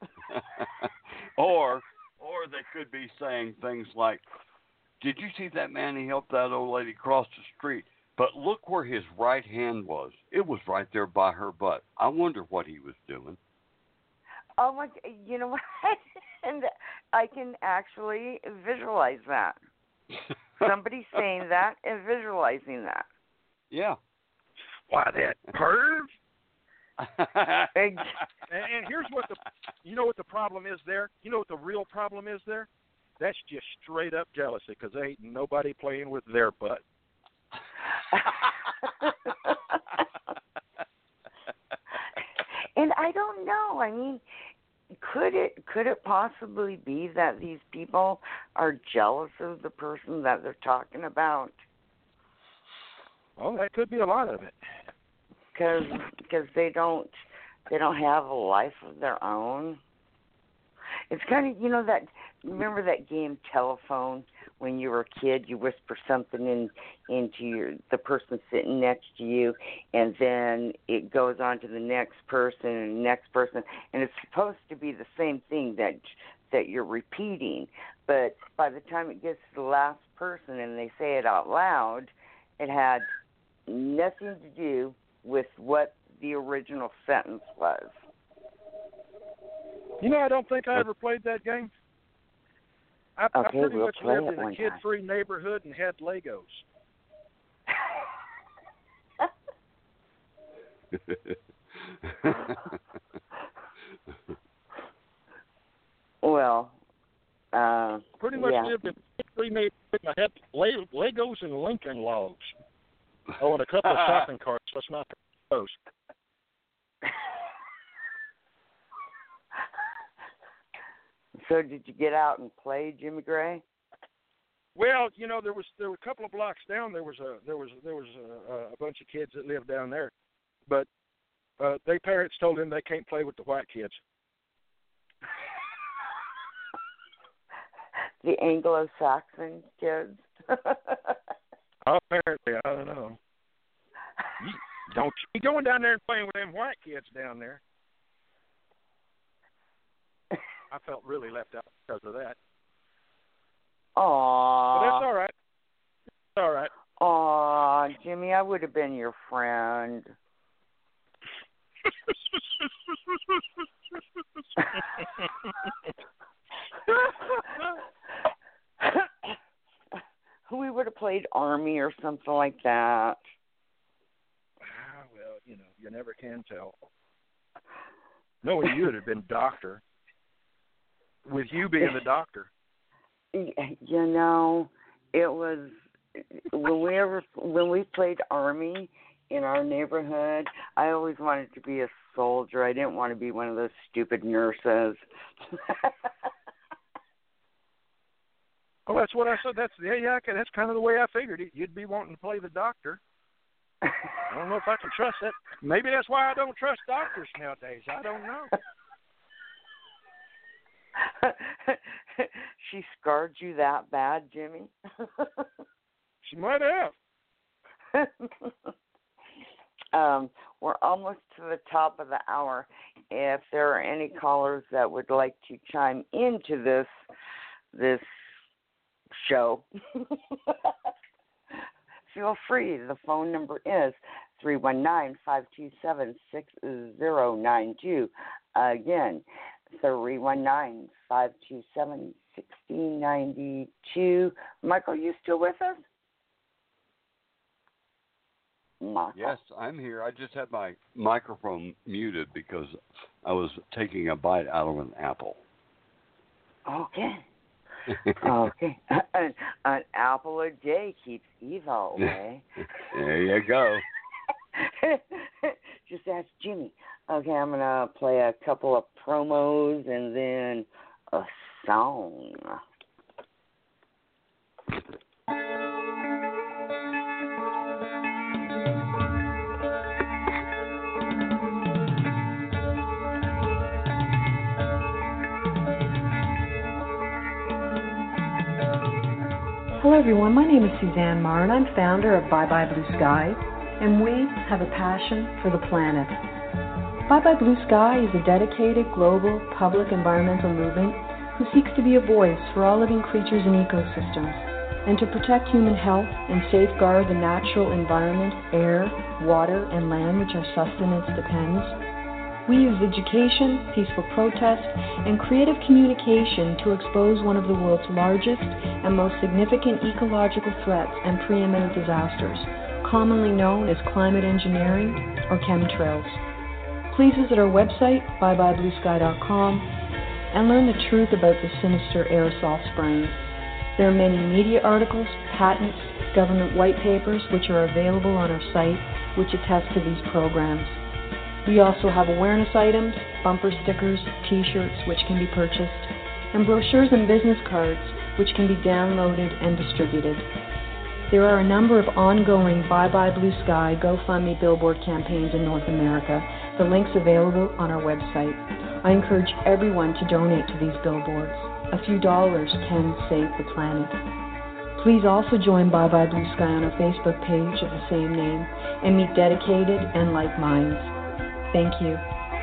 Or they could be saying things like, "Did you see that man? He helped that old lady cross the street. But look where his right hand was. It was right there by her butt. I wonder what he was doing. Oh my! You know what? And I can actually visualize that. Somebody saying that and visualizing that. Yeah. Why, that perv? And here's what what the problem is there? You know what the real problem is there? That's just straight up jealousy because there ain't nobody playing with their butt. And I don't know. I mean, could it possibly be that these people are jealous of the person that they're talking about? Oh, that could be a lot of it. Because they don't have a life of their own. It's kind of, remember that game Telephone? When you were a kid, you whisper something into the person sitting next to you, and then it goes on to the next person and the next person, and it's supposed to be the same thing that you're repeating. But by the time it gets to the last person and they say it out loud, it had nothing to do with what the original sentence was. I don't think I ever played that game. I pretty much lived in a kid-free neighborhood and had Legos. Well, pretty much lived in a kid-free neighborhood and I had Legos and Lincoln Logs. Oh, and a couple of shopping carts. Let's not those. So did you get out and play, Jimmy Gray? Well, there were a couple of blocks down. There was a bunch of kids that lived down there, but their parents told them they can't play with the white kids. The Anglo-Saxon kids. Apparently, I don't know. Don't you be going down there and playing with them white kids down there. I felt really left out because of that. Aww. But that's all right. It's all right. Aw, Jimmy, I would have been your friend. We would have played Army or something like that. Well, you never can tell. No, you would have been doctor. With you being the doctor. It was when we played Army in our neighborhood, I always wanted to be a soldier. I didn't want to be one of those stupid nurses. Oh, that's what I said. That's kind of the way I figured it. You'd be wanting to play the doctor. I don't know if I can trust that. Maybe that's why I don't trust doctors nowadays. I don't know. She scarred you that bad, Jimmy? She might have. We're almost to the top of the hour. If there are any callers that would like to chime into this show, feel free. The phone number is 319-527-6092. Again, 319-527-6092. Michael, you still with us? Michael. Yes, I'm here. I just had my microphone muted because I was taking a bite out of an apple. Okay. Okay. An apple a day keeps evil away. There you go. Just ask Jimmy. Okay, I'm going to play a couple of promos and then a song. Hello everyone, my name is Suzanne Marr and I'm founder of Bye Bye Blue Sky, and we have a passion for the planet. Bye Bye Blue Sky is a dedicated global public environmental movement who seeks to be a voice for all living creatures and ecosystems. and to protect human health and safeguard the natural environment, air, water, and land which our sustenance depends. We use education, peaceful protest, and creative communication to expose one of the world's largest and most significant ecological threats and preeminent disasters, commonly known as climate engineering or chemtrails. Please visit our website, byebybluesky.com, and learn the truth about the sinister aerosol spraying. There are many media articles, patents, government white papers, which are available on our site, which attest to these programs. We also have awareness items, bumper stickers, t-shirts, which can be purchased, and brochures and business cards, which can be downloaded and distributed. There are a number of ongoing Bye Bye Blue Sky GoFundMe billboard campaigns in North America. The link's available on our website. I encourage everyone to donate to these billboards. A few dollars can save the planet. Please also join Bye Bye Blue Sky on our Facebook page of the same name and meet dedicated and like minds. Thank you.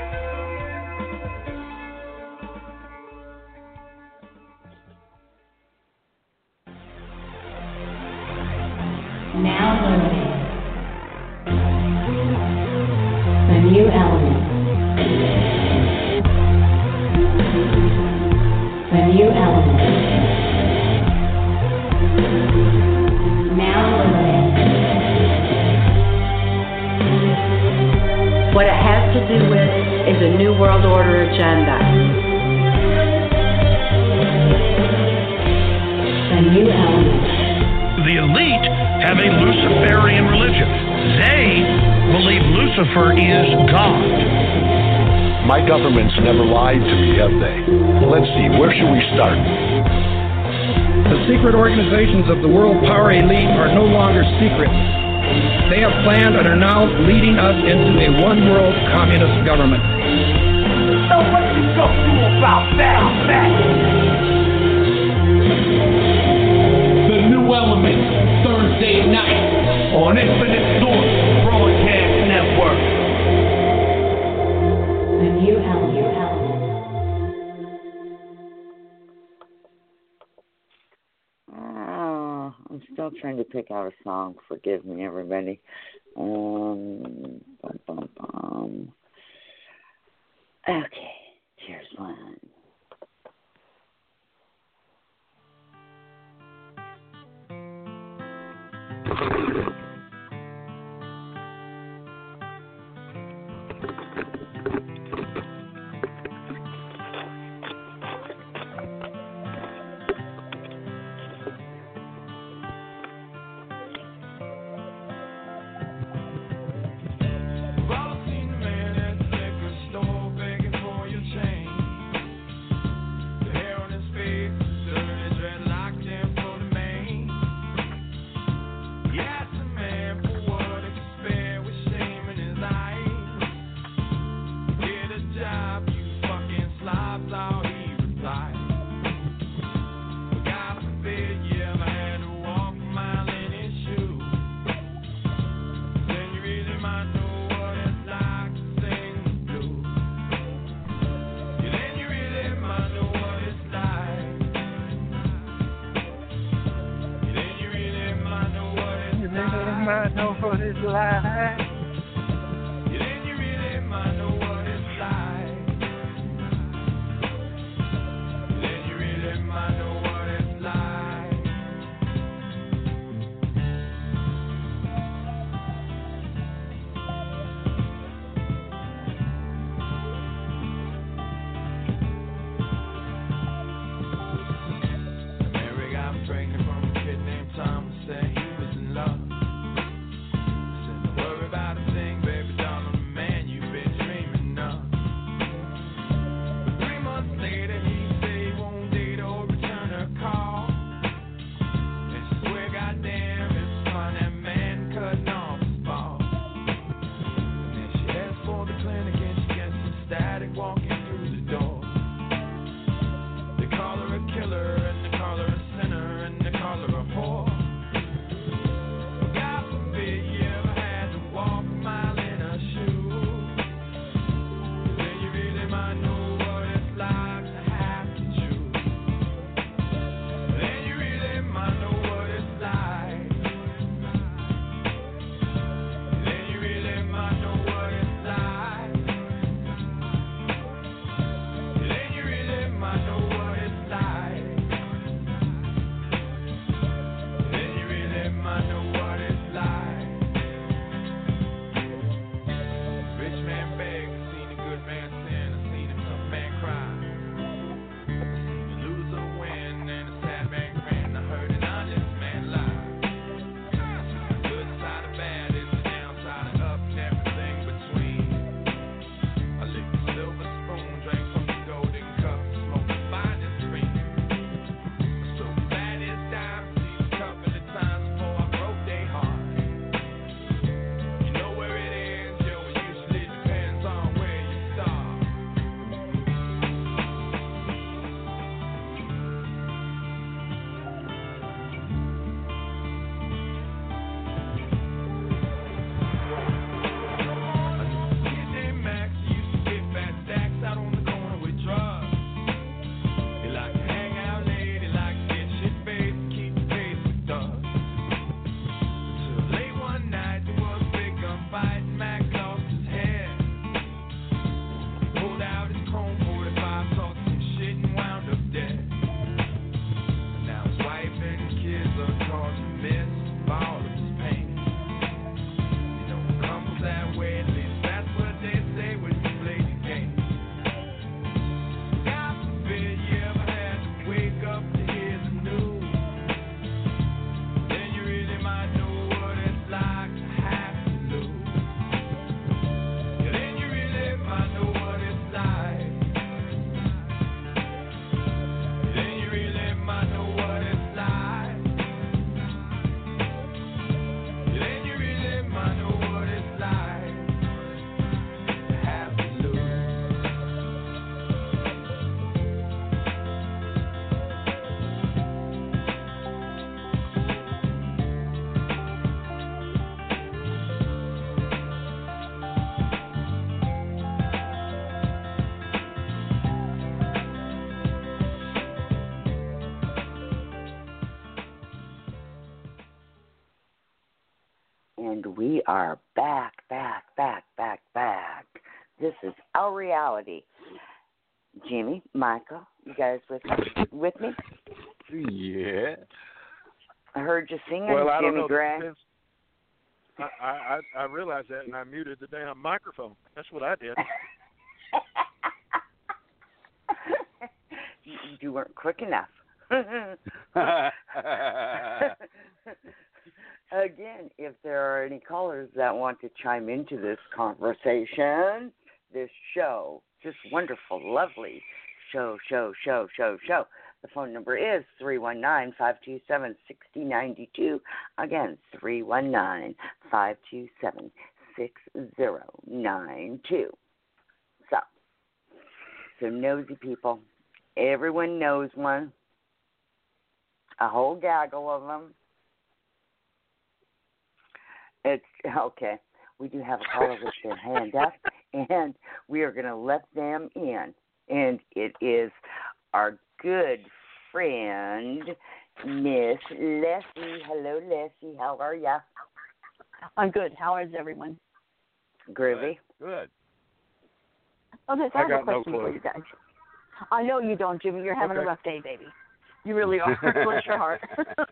Now loading. The new element. The new element. Now loading. What it has to do with is a New World Order agenda. The new element. The elite have a Luciferian religion. They believe Lucifer is God. My government's never lied to me, have they? Let's see, where should we start? The secret organizations of the world power elite are no longer secret. They have planned and are now leading us into a one-world communist government. So what you gonna do about that? The new element, Thursday night on Infinite Source Broadcast Network. The new element. I'm still trying to pick out a song. Forgive me, everybody. Okay, here's one. might know what it's like. Then you really might know what it's like. Then you really might know what it's like. Mary got pregnant from a kid named Tom. Said he was in love. Said don't worry about And we are back. This is Our Reality. Jimmy, Michael, you guys with me? Yeah. I heard you singing, well, I Jimmy don't know. Gray. I realized that, and I muted the damn microphone. That's what I did. You weren't quick enough. Again, if there are any callers that want to chime into this conversation, this show, just wonderful, lovely show. The phone number is 319-527-6092. Again, 319-527-6092. So nosy people. Everyone knows one. A whole gaggle of them. It's okay. We do have a caller with their hand up, and we are going to let them in. And it is our good friend, Miss Leslie. Hello, Leslie. How are ya? I'm good. How is everyone? Groovy. Good. Okay, so I have a question for you guys. I know you don't, Jimmy. You're having a rough day, baby. You really are. Bless your heart.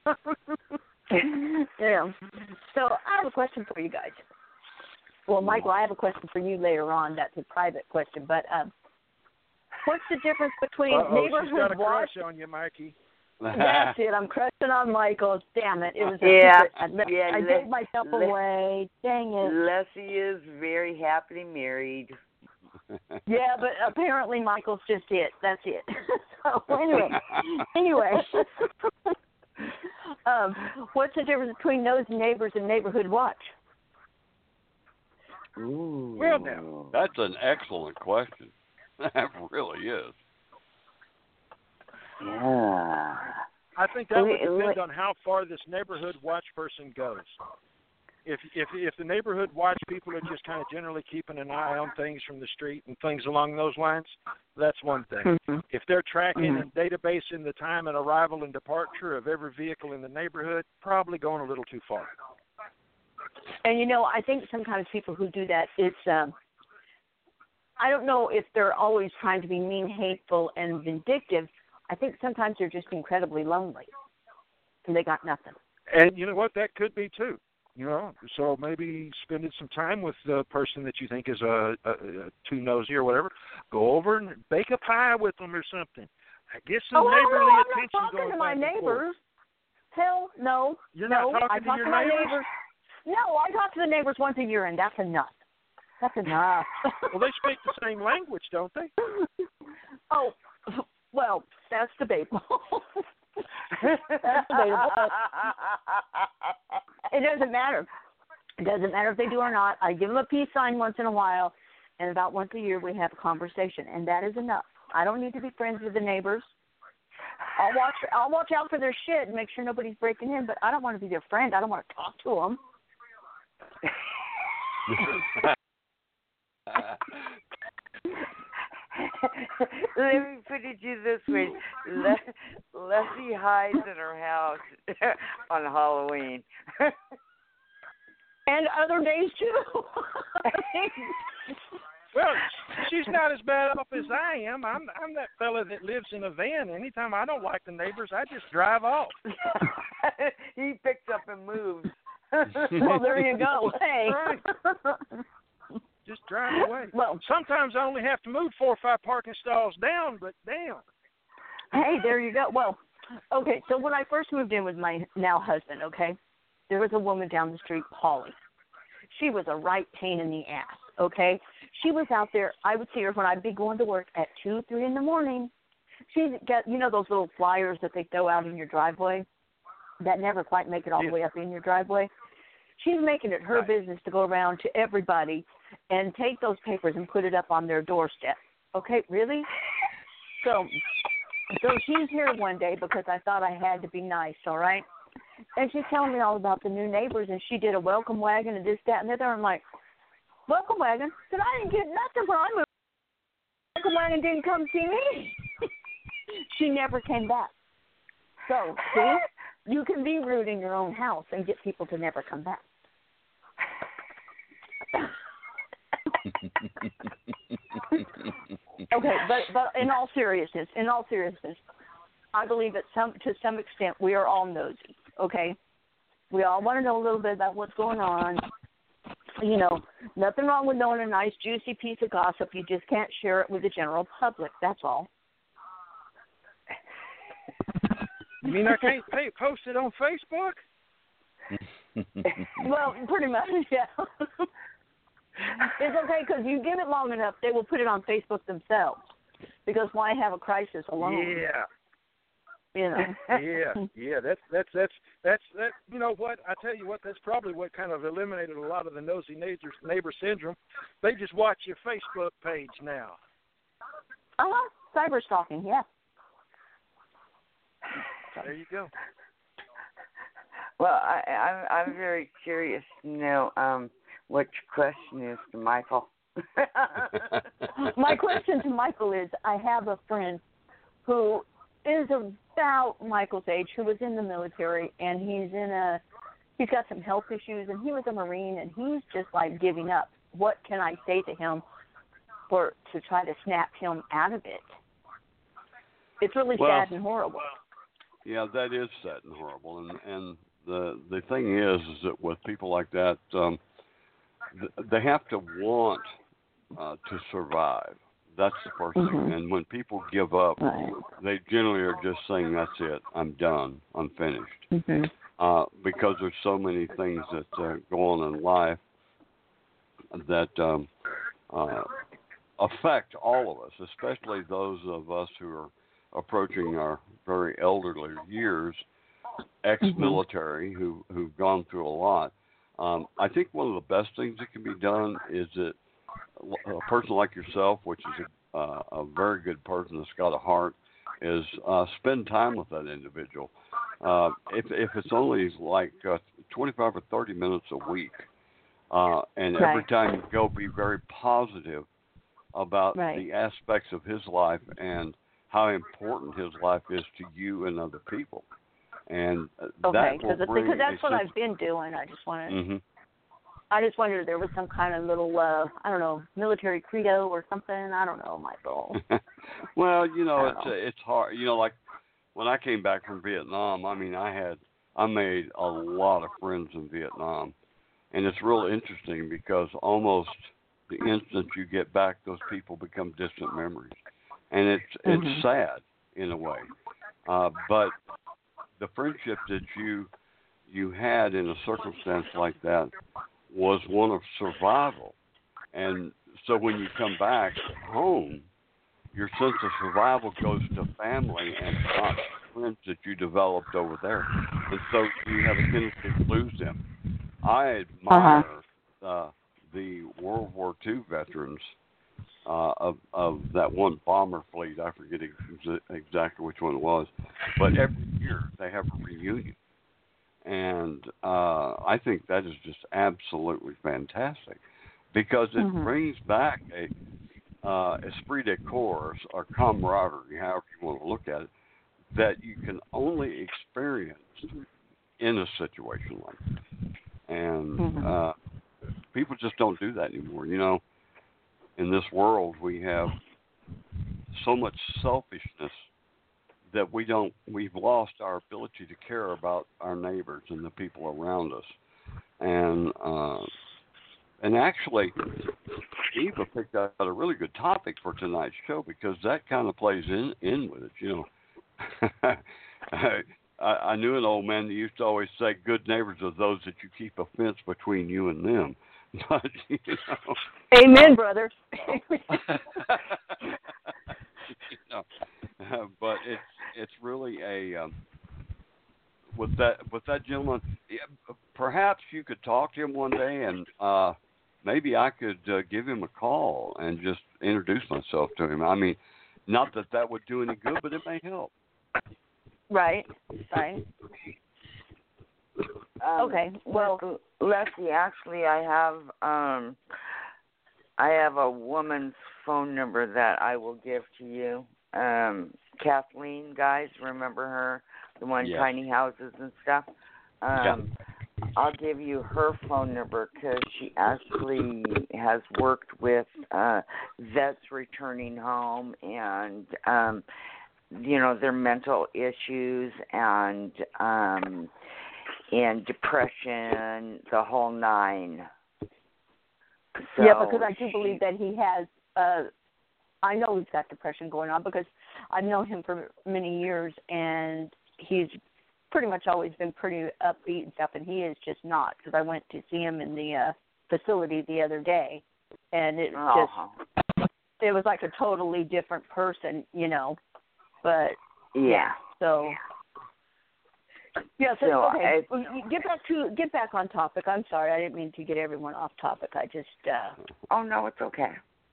Yeah. So I have a question for you guys. Well, Michael, I have a question for you later on. That's a private question. But what's the difference between neighborhood she's got a watch? crush on you, Mikey. That's it. I'm crushing on Michael. Damn it. It was a secret. I gave myself away. Dang it. Leslie is very happily married. Yeah, but apparently Michael's just it. That's it. So anyway. What's the difference between those neighbors and neighborhood watch? Ooh. Well, now. That's an excellent question. That really is. Yeah. I think that would depend on how far this neighborhood watch person goes. If the neighborhood watch people are just kind of generally keeping an eye on things from the street and things along those lines, that's one thing. Mm-hmm. If they're tracking and databasing the time and arrival and departure of every vehicle in the neighborhood, probably going a little too far. And, I think sometimes people who do that, it's, I don't know if they're always trying to be mean, hateful, and vindictive. I think sometimes they're just incredibly lonely and they got nothing. And you know what? That could be too. So maybe spending some time with the person that you think is too nosy or whatever. Go over and bake a pie with them or something. Get some neighborly attention going. I'm not talking to my neighbors. Hell, no. You're not talking to your neighbors? No, I talk to the neighbors once a year, and that's enough. That's enough. Well, they speak the same language, don't they? Oh, well, that's debatable. That's debatable. It doesn't matter. It doesn't matter if they do or not. I give them a peace sign once in a while, and about once a year we have a conversation, and that is enough. I don't need to be friends with the neighbors. I'll watch out for their shit and make sure nobody's breaking in, but I don't want to be their friend. I don't want to talk to them. Let me put it to you this way. Leslie hides in her house on Halloween. And other days, too. Well, she's not as bad off as I am. I'm that fella that lives in a van. Anytime I don't like the neighbors, I just drive off. He picks up and moves. Well, there you go. Hey. Just drive away. Well, sometimes I only have to move 4 or 5 parking stalls down, but damn. Hey, there you go. Well, okay, so when I first moved in with my now husband, okay, there was a woman down the street, Polly. She was a right pain in the ass, okay? She was out there. I would see her when I'd be going to work at 2, 3 in the morning. She'd get, those little flyers that they throw out in your driveway that never quite make it all the way up in your driveway. She's making it her business to go around to everybody and take those papers and put it up on their doorstep. Okay, really? So she's here one day because I thought I had to be nice, all right? And she's telling me all about the new neighbors, and she did a welcome wagon and this, that, and the other. I'm like, welcome wagon? I said, I didn't get nothing when I moved. Welcome wagon didn't come see me. She never came back. So, see, you can be rude in your own house and get people to never come back. Okay, but in all seriousness, I believe that to some extent we are all nosy. Okay, we all want to know a little bit about what's going on. You know, nothing wrong with knowing a nice juicy piece of gossip. You just can't share it with the general public. That's all. You mean I can't post it on Facebook? Well, pretty much, yeah. It's okay because you give it long enough, they will put it on Facebook themselves. Because why have a crisis alone? Yeah. You know. Yeah. That's you know what? I tell you what. That's probably what kind of eliminated a lot of the nosy neighbor syndrome. They just watch your Facebook page now. Cyber stalking, yeah. There you go. Well, I'm very curious to know what your question is to Michael. My question to Michael is, I have a friend who is about Michael's age who was in the military, and he's got some health issues, and he was a Marine, and he's just like giving up. What can I say to him to try to snap him out of it? It's really sad and horrible. Yeah, that is sad and horrible, and the thing is that with people like that, they have to want to survive. That's the first thing. And when people give up, they generally are just saying, "That's it. I'm done. I'm finished." Because there's so many things that go on in life that affect all of us, especially those of us who are approaching our very elderly years, ex-military, who've gone through a lot. I think one of the best things that can be done is that a person like yourself, which is a very good person that's got a heart, is spend time with that individual. If it's only like 25 or 30 minutes a week, and every time you go, be very positive about the aspects of his life and how important his life is to you and other people. And that will bring because that's what I've been doing. I just wanted. I just wondered if there was some kind of little, I don't know, military credo or something. I don't know, Michael. Well, you know, it's hard. You know, like when I came back from Vietnam, I mean, I made a lot of friends in Vietnam, and it's real interesting because almost the instant you get back, those people become distant memories, and it's sad in a way, but the friendship that you had in a circumstance like that was one of survival. And so when you come back home, your sense of survival goes to family and not friends that you developed over there. And so you have a tendency to lose them. I admire the World War II veterans of that one bomber fleet. I forget exactly which one it was. But every year they have a reunion. And I think that is just absolutely fantastic because it brings back a esprit de corps or camaraderie, however you want to look at it, that you can only experience in a situation like that. And people just don't do that anymore. You know, in this world we have so much selfishness that we've lost our ability to care about our neighbors and the people around us. And actually, Eva picked out a really good topic for tonight's show because that kind of plays in with it, you know. I knew an old man that used to always say, good neighbors are those that you keep a fence between you and them. But, you know, amen, brother. you know, but it's really a with that gentleman. Perhaps you could talk to him one day, and maybe I could give him a call and just introduce myself to him. I mean, not that would do any good, but it may help. Right. Okay. Well, Leslie, actually, I have a woman's phone number that I will give to you. Kathleen, guys, remember her? The one, yes. tiny houses and stuff. I'll give you her phone number because she actually has worked with vets returning home and, their mental issues and depression, the whole nine. So, yeah, because I do believe that he has, I know he's got depression going on because I've known him for many years, and he's pretty much always been pretty upbeat and stuff, and he is just not, because I went to see him in the facility the other day, and it was like a totally different person, but yeah. So yeah, so okay. Get back on topic. I'm sorry, I didn't mean to get everyone off topic. I just oh no, it's okay.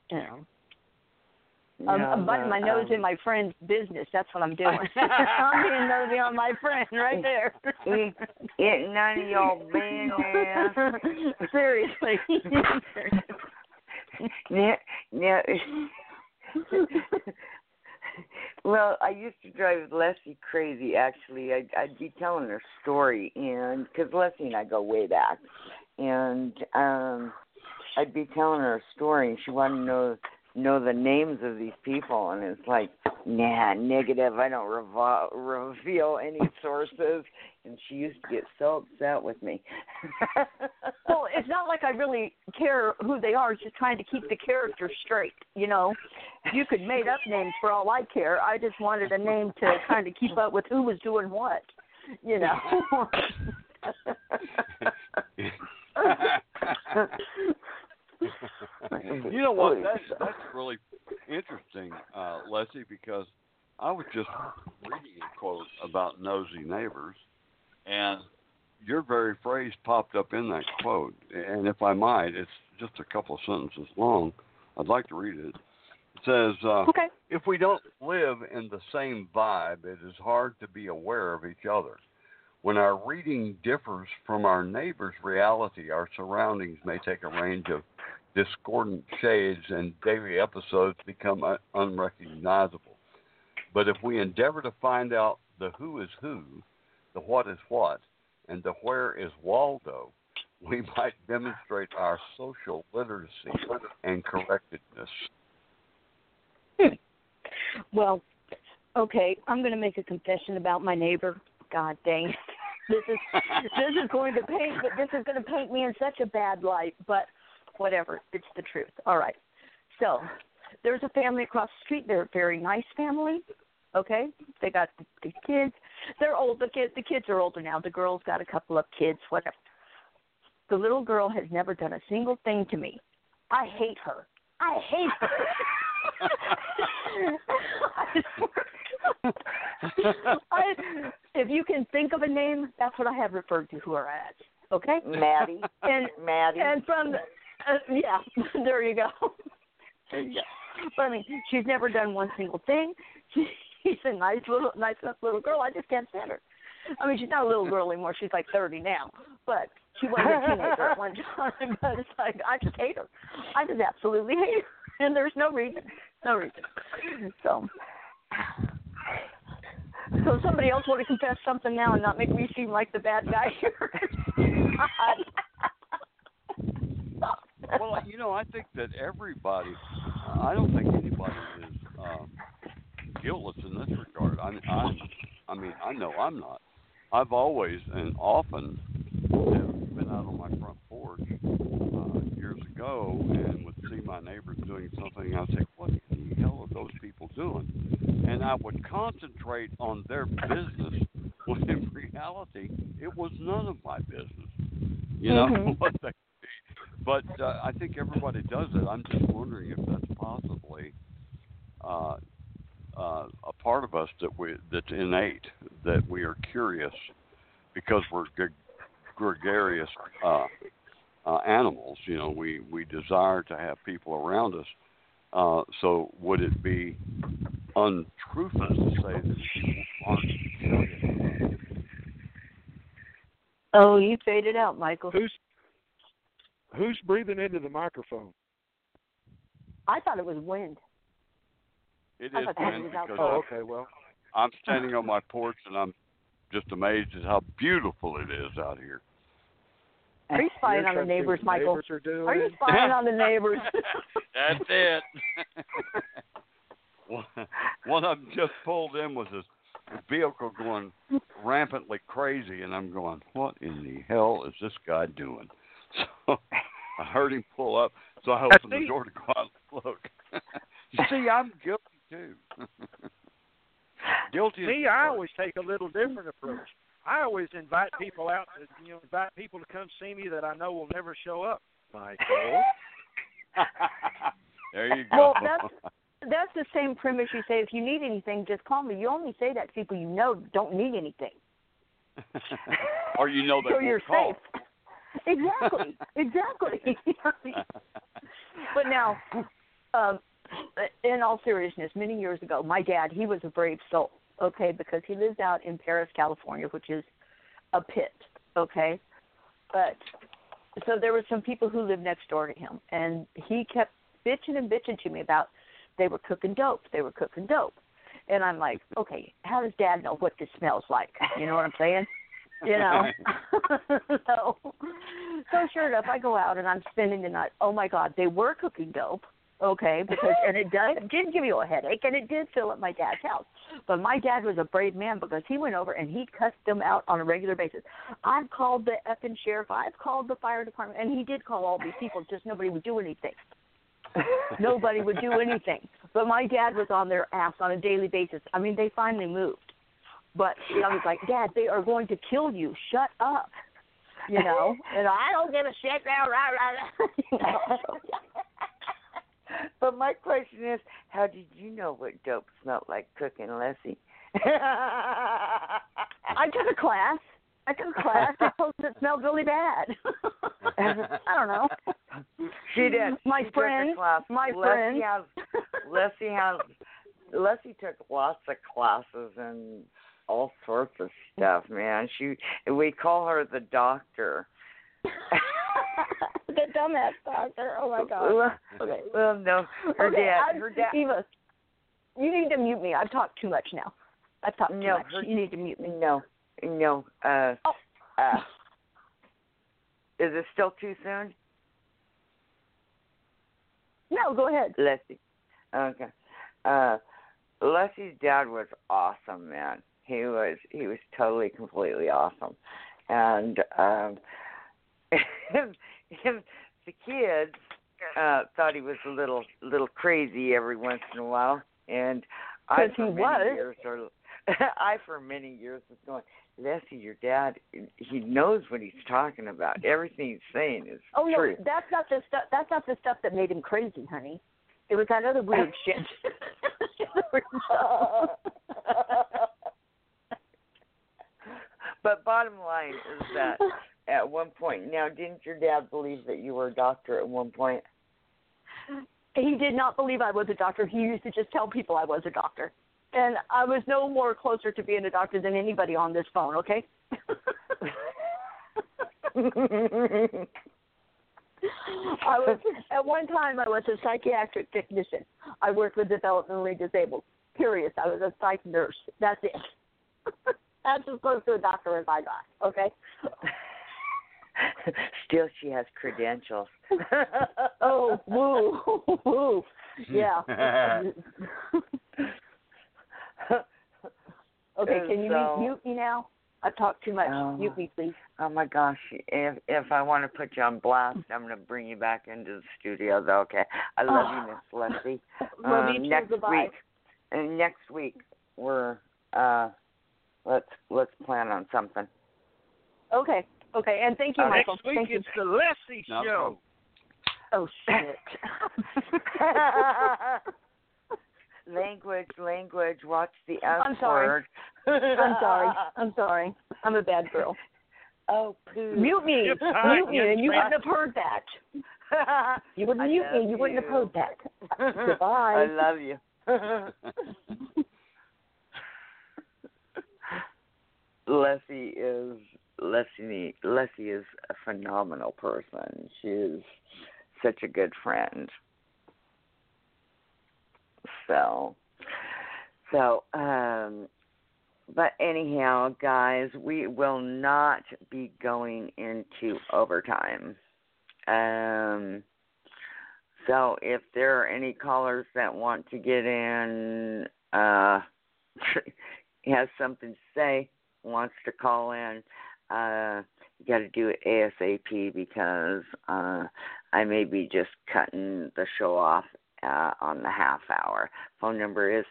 I'm biting my nose in my friend's business. That's what I'm doing. I'm being nosy on my friend right there. Ain't none of your business. Seriously. Now, well, I used to drive Leslie crazy, actually. I'd be telling her story, and because Leslie and I go way back, and I'd be telling her a story, and she wanted to know the names of these people, and it's like, nah, negative, I don't reveal any sources, and she used to get so upset with me. Well, it's not like I really care who they are, it's just trying to keep the character straight, You could make up names for all I care. I just wanted a name to kind of keep up with who was doing what, You know what? That's really interesting, Leslie, because I was just reading a quote about nosy neighbors, and your very phrase popped up in that quote. And if I might, it's just a couple of sentences long. I'd like to read it. It says, okay. If we don't live in the same vibe, it is hard to be aware of each other. When our reading differs from our neighbor's reality, our surroundings may take a range of discordant shades and daily episodes become unrecognizable. But if we endeavor to find out the who is who, the what is what, and the where is Waldo, we might demonstrate our social literacy and correctedness. Well, okay, I'm going to make a confession about my neighbor. God dang it. This is going to paint me in such a bad light, but whatever, it's the truth. All right. So there's a family across the street. They're a very nice family. Okay, they got the kids. They're old. The kids are older now. The girl's got a couple of kids. Whatever. The little girl has never done a single thing to me. I hate her. I hate her. If you can think of a name, that's what I have referred to her as. Okay, Maddie. Maddie. And from yeah, there you go. But I mean, she's never done one single thing. She's a nice enough little girl. I just can't stand her. I mean, she's not a little girl anymore. She's like 30 now, but she was a teenager at one time. But it's like I just hate her. I just absolutely hate her, and there's no reason. So somebody else want to confess something now and not make me seem like the bad guy here. Well, I think that everybody, I don't think anybody is guiltless in this regard. I mean, I know I'm not. I've always and often been out on my front porch years ago and would see my neighbors doing something, and I'd say, what in the hell are those people doing? And I would concentrate on their business when in reality it was none of my business. What they do. But I think everybody does it. I'm just wondering if that's possibly a part of us that's innate, that we are curious because we're gregarious animals. We desire to have people around us. So would it be untruthful to say that people aren't curious? Oh, you faded out, Michael. Who's breathing into the microphone? I thought it was wind. It is wind because okay, well, I'm standing on my porch and I'm just amazed at how beautiful it is out here. Are you spying on the neighbors, Michael? Are you spying on the neighbors? That's it. One of them just pulled in with his vehicle going rampantly crazy, and I'm going, what in the hell is this guy doing? So I heard him pull up, so I opened the door to go out and look. You see, I'm guilty too. Guilty. Me, I always take a little different approach. I always invite people out to, invite people to come see me that I know will never show up, Michael. There you go. Well, that's the same premise you say, if you need anything, just call me. You only say that to people you know don't need anything. Or you know they so won't you're call. Safe. Exactly. But now, in all seriousness, many years ago, my dad, he was a brave soul, okay, because he lives out in Paris, California, which is a pit, okay? But so there were some people who lived next door to him, and he kept bitching to me about they were cooking dope. And I'm like, okay, how does Dad know what this smells like? You know what I'm saying? So sure enough, I go out and I'm spending the night. Oh my God, they were cooking dope, okay? And it did give you a headache, and it did fill up my dad's house. But my dad was a brave man because he went over and he cussed them out on a regular basis. I've called the effing sheriff. I've called the fire department, and he did call all these people. Just nobody would do anything. Nobody would do anything. But my dad was on their ass on a daily basis. I mean, they finally moved. But I was like, Dad, they are going to kill you. Shut up. And I don't give a shit. But my question is, how did you know what dope smelled like cooking, Leslie? I took a class. They told us it smelled really bad. I don't know. She did. Leslie took lots of classes and all sorts of stuff, man. We call her the doctor. The dumbass doctor. Oh my God. Okay. Well, no. Her dad. Eva, you need to mute me. I've talked too much now. I've talked too much. You need to mute me. No. Is it still too soon? No, go ahead. Leslie. Okay. Leslie's dad was awesome, man. He was totally, completely awesome. And the kids thought he was a little crazy every once in a while. And I for many years was going, Leslie, your dad, he knows what he's talking about. Everything he's saying is true. No, that's not the stuff that made him crazy, honey. It was that other weird shit. But bottom line is that at one point, now, didn't your dad believe that you were a doctor at one point? He did not believe I was a doctor. He used to just tell people I was a doctor. And I was no more closer to being a doctor than anybody on this phone, okay? At one time, I was a psychiatric technician. I worked with developmentally disabled. Period. I was a psych nurse. That's it. That's as close to a doctor as I got, okay? Still, she has credentials. Oh, woo. Yeah. Okay, can you mute me now? I've talked too much. Mute me, please. Oh, my gosh. If I want to put you on blast, I'm going to bring you back into the studio, though, okay? I love you, Miss Leslie. Love you too. Goodbye. Next week, we're, let's plan on something. Okay, and thank you, Michael. Next week it's the Leslie Show. Oh, shit. Language, watch the S word. I'm sorry. I'm a bad girl. Oh, poo. Mute me, and you wouldn't have heard that. You wouldn't mute me, you wouldn't have heard that. Goodbye. I love you. Leslie is a phenomenal person. She is such a good friend. So But anyhow, guys, we will not be going into overtime. So if there are any callers that want to get in, has something to say, wants to call in, you got to do it ASAP because I may be just cutting the show off on the half hour. Phone number is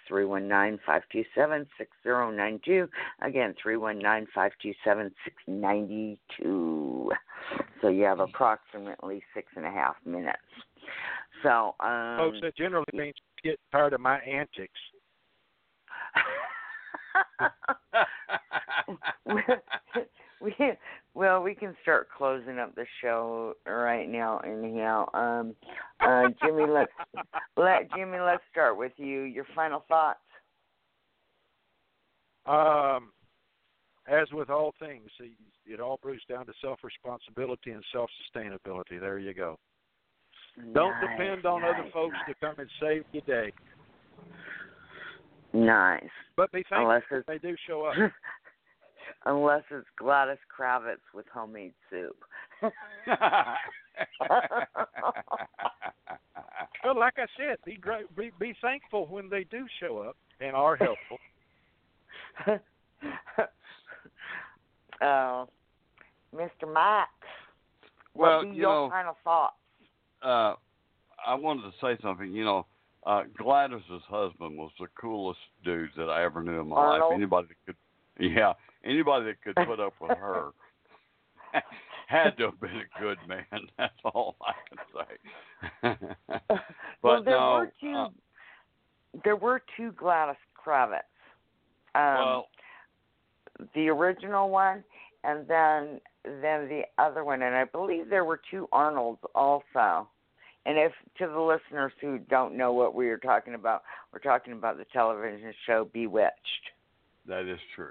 319-527-6092. Again, 319-527-6092. So you have approximately 6.5 minutes. So, folks, that generally means get tired of my antics. we can start closing up the show right now. Anyhow, Jimmy, let's start with you. Your final thoughts. As with all things, it all brews down to self-responsibility and self-sustainability. There you go. Don't depend on other folks to come and save your day. Nice. But be thankful if they do show up. Unless it's Gladys Kravitz with homemade soup. Well, like I said, be thankful when they do show up and are helpful. Mr. Max, well, what be your final thoughts? I wanted to say something. Gladys's husband was the coolest dude that I ever knew in my life. Anybody that could put up with her had to have been a good man. That's all I can say. But there were two Gladys Kravitz. The original one, and then the other one, and I believe there were two Arnolds also. And if to the listeners who don't know what we are talking about, we're talking about the television show Bewitched. That is true.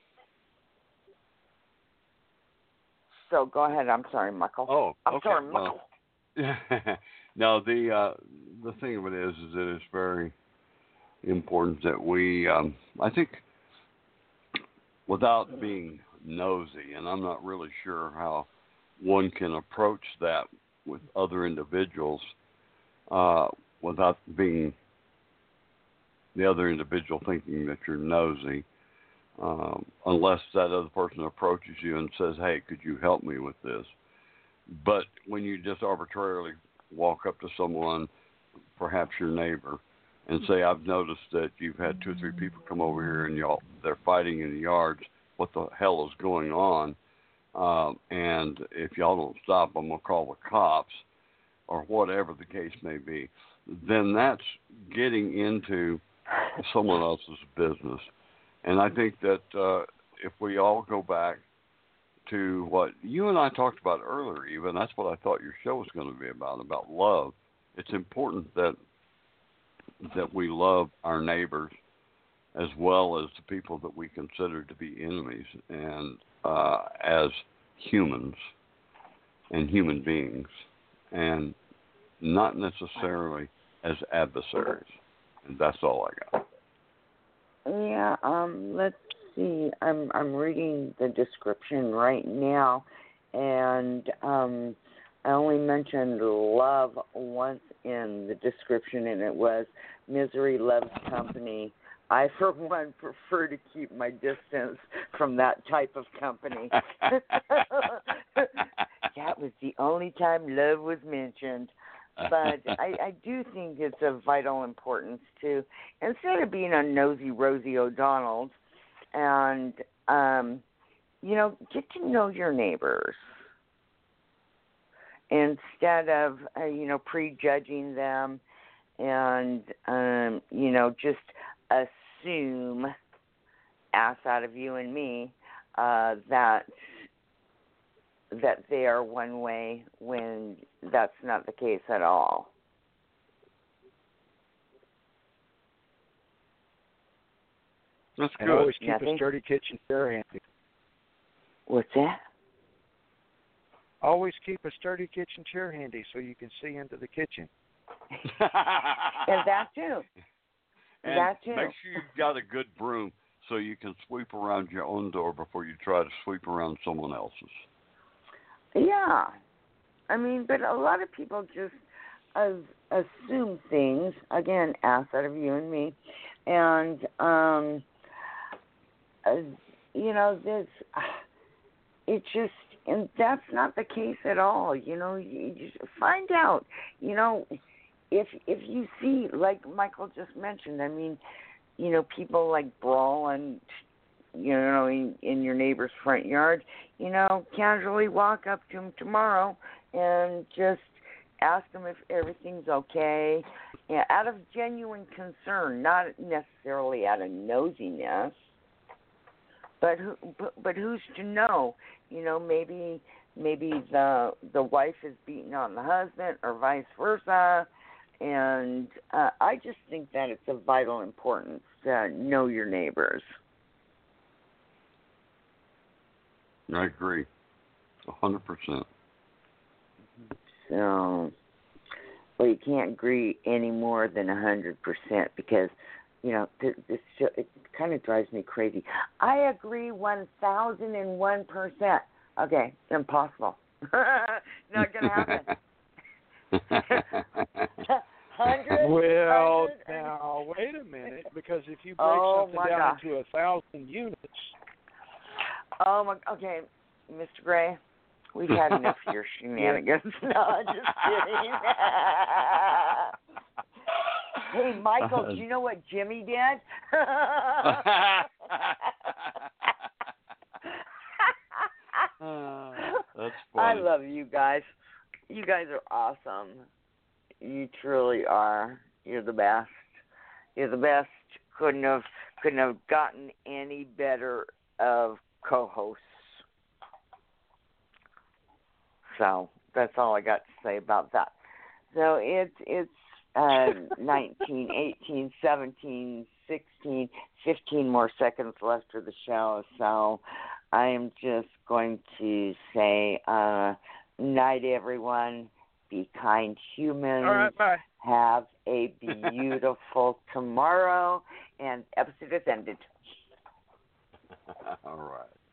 So go ahead. I'm sorry, Michael. Oh, okay. I'm sorry, Michael. No, the thing of it is that it's very important that we, I think, without being nosy, and I'm not really sure how one can approach that with other individuals without being the other individual thinking that you're nosy, unless that other person approaches you and says, hey, could you help me with this? But when you just arbitrarily walk up to someone, perhaps your neighbor, and say, I've noticed that you've had 2 or 3 people come over here and they're fighting in the yards. What the hell is going on? And if y'all don't stop, I'm going to call the cops, or whatever the case may be. Then that's getting into someone else's business. And I think that if we all go back to what you and I talked about earlier, even, that's what I thought your show was going to be about love. It's important that we love our neighbors as well as the people that we consider to be enemies, and as humans and human beings, and not necessarily as adversaries. And that's all I got. Yeah, let's see. I'm reading the description right now, and I only mentioned love once in the description, and it was misery loves company. I, for one, prefer to keep my distance from that type of company. That was the only time love was mentioned. But I do think it's of vital importance to, instead of being a nosy Rosie O'Donnell, and, get to know your neighbors instead of, prejudging them and, just assume, ass out of you and me, that they are one way when that's not the case at all. That's good. And always keep a sturdy kitchen chair handy. What's that? Always keep a sturdy kitchen chair handy so you can see into the kitchen. And that too. And make sure you've got a good broom so you can sweep around your own door before you try to sweep around someone else's. Yeah. I mean, but a lot of people just assume things, again, outside of you and me. And, this, it just, and that's not the case at all. You just find out, if you see, like Michael just mentioned, I mean, people like brawling, in your neighbor's front yard, casually walk up to them tomorrow and just ask them if everything's okay, out of genuine concern, not necessarily out of nosiness. But who's to know? Maybe the wife is beating on the husband, or vice versa. And I just think that it's of vital importance to know your neighbors. I agree, 100%. So, well, you can't agree any more than 100% because, this it kind of drives me crazy. I agree 1,001%. Okay, impossible. Not going to happen. 100. Well, now wait a minute, because if you break something down into 1,000 units. Oh my. Okay, Mr. Gray, we've had enough of your shenanigans. No, I'm just kidding. Hey, Michael, do you know what Jimmy did? That's funny. I love you guys. You guys are awesome. You truly are. You're the best. You're the best. Couldn't have gotten any better of co-hosts. So that's all I got to say about that. So it's 19, 18, 17, 16, 15 more seconds left of the show. So I am just going to say night, everyone. Be kind humans. All right, bye. Have a beautiful tomorrow. And episode is ended. All right.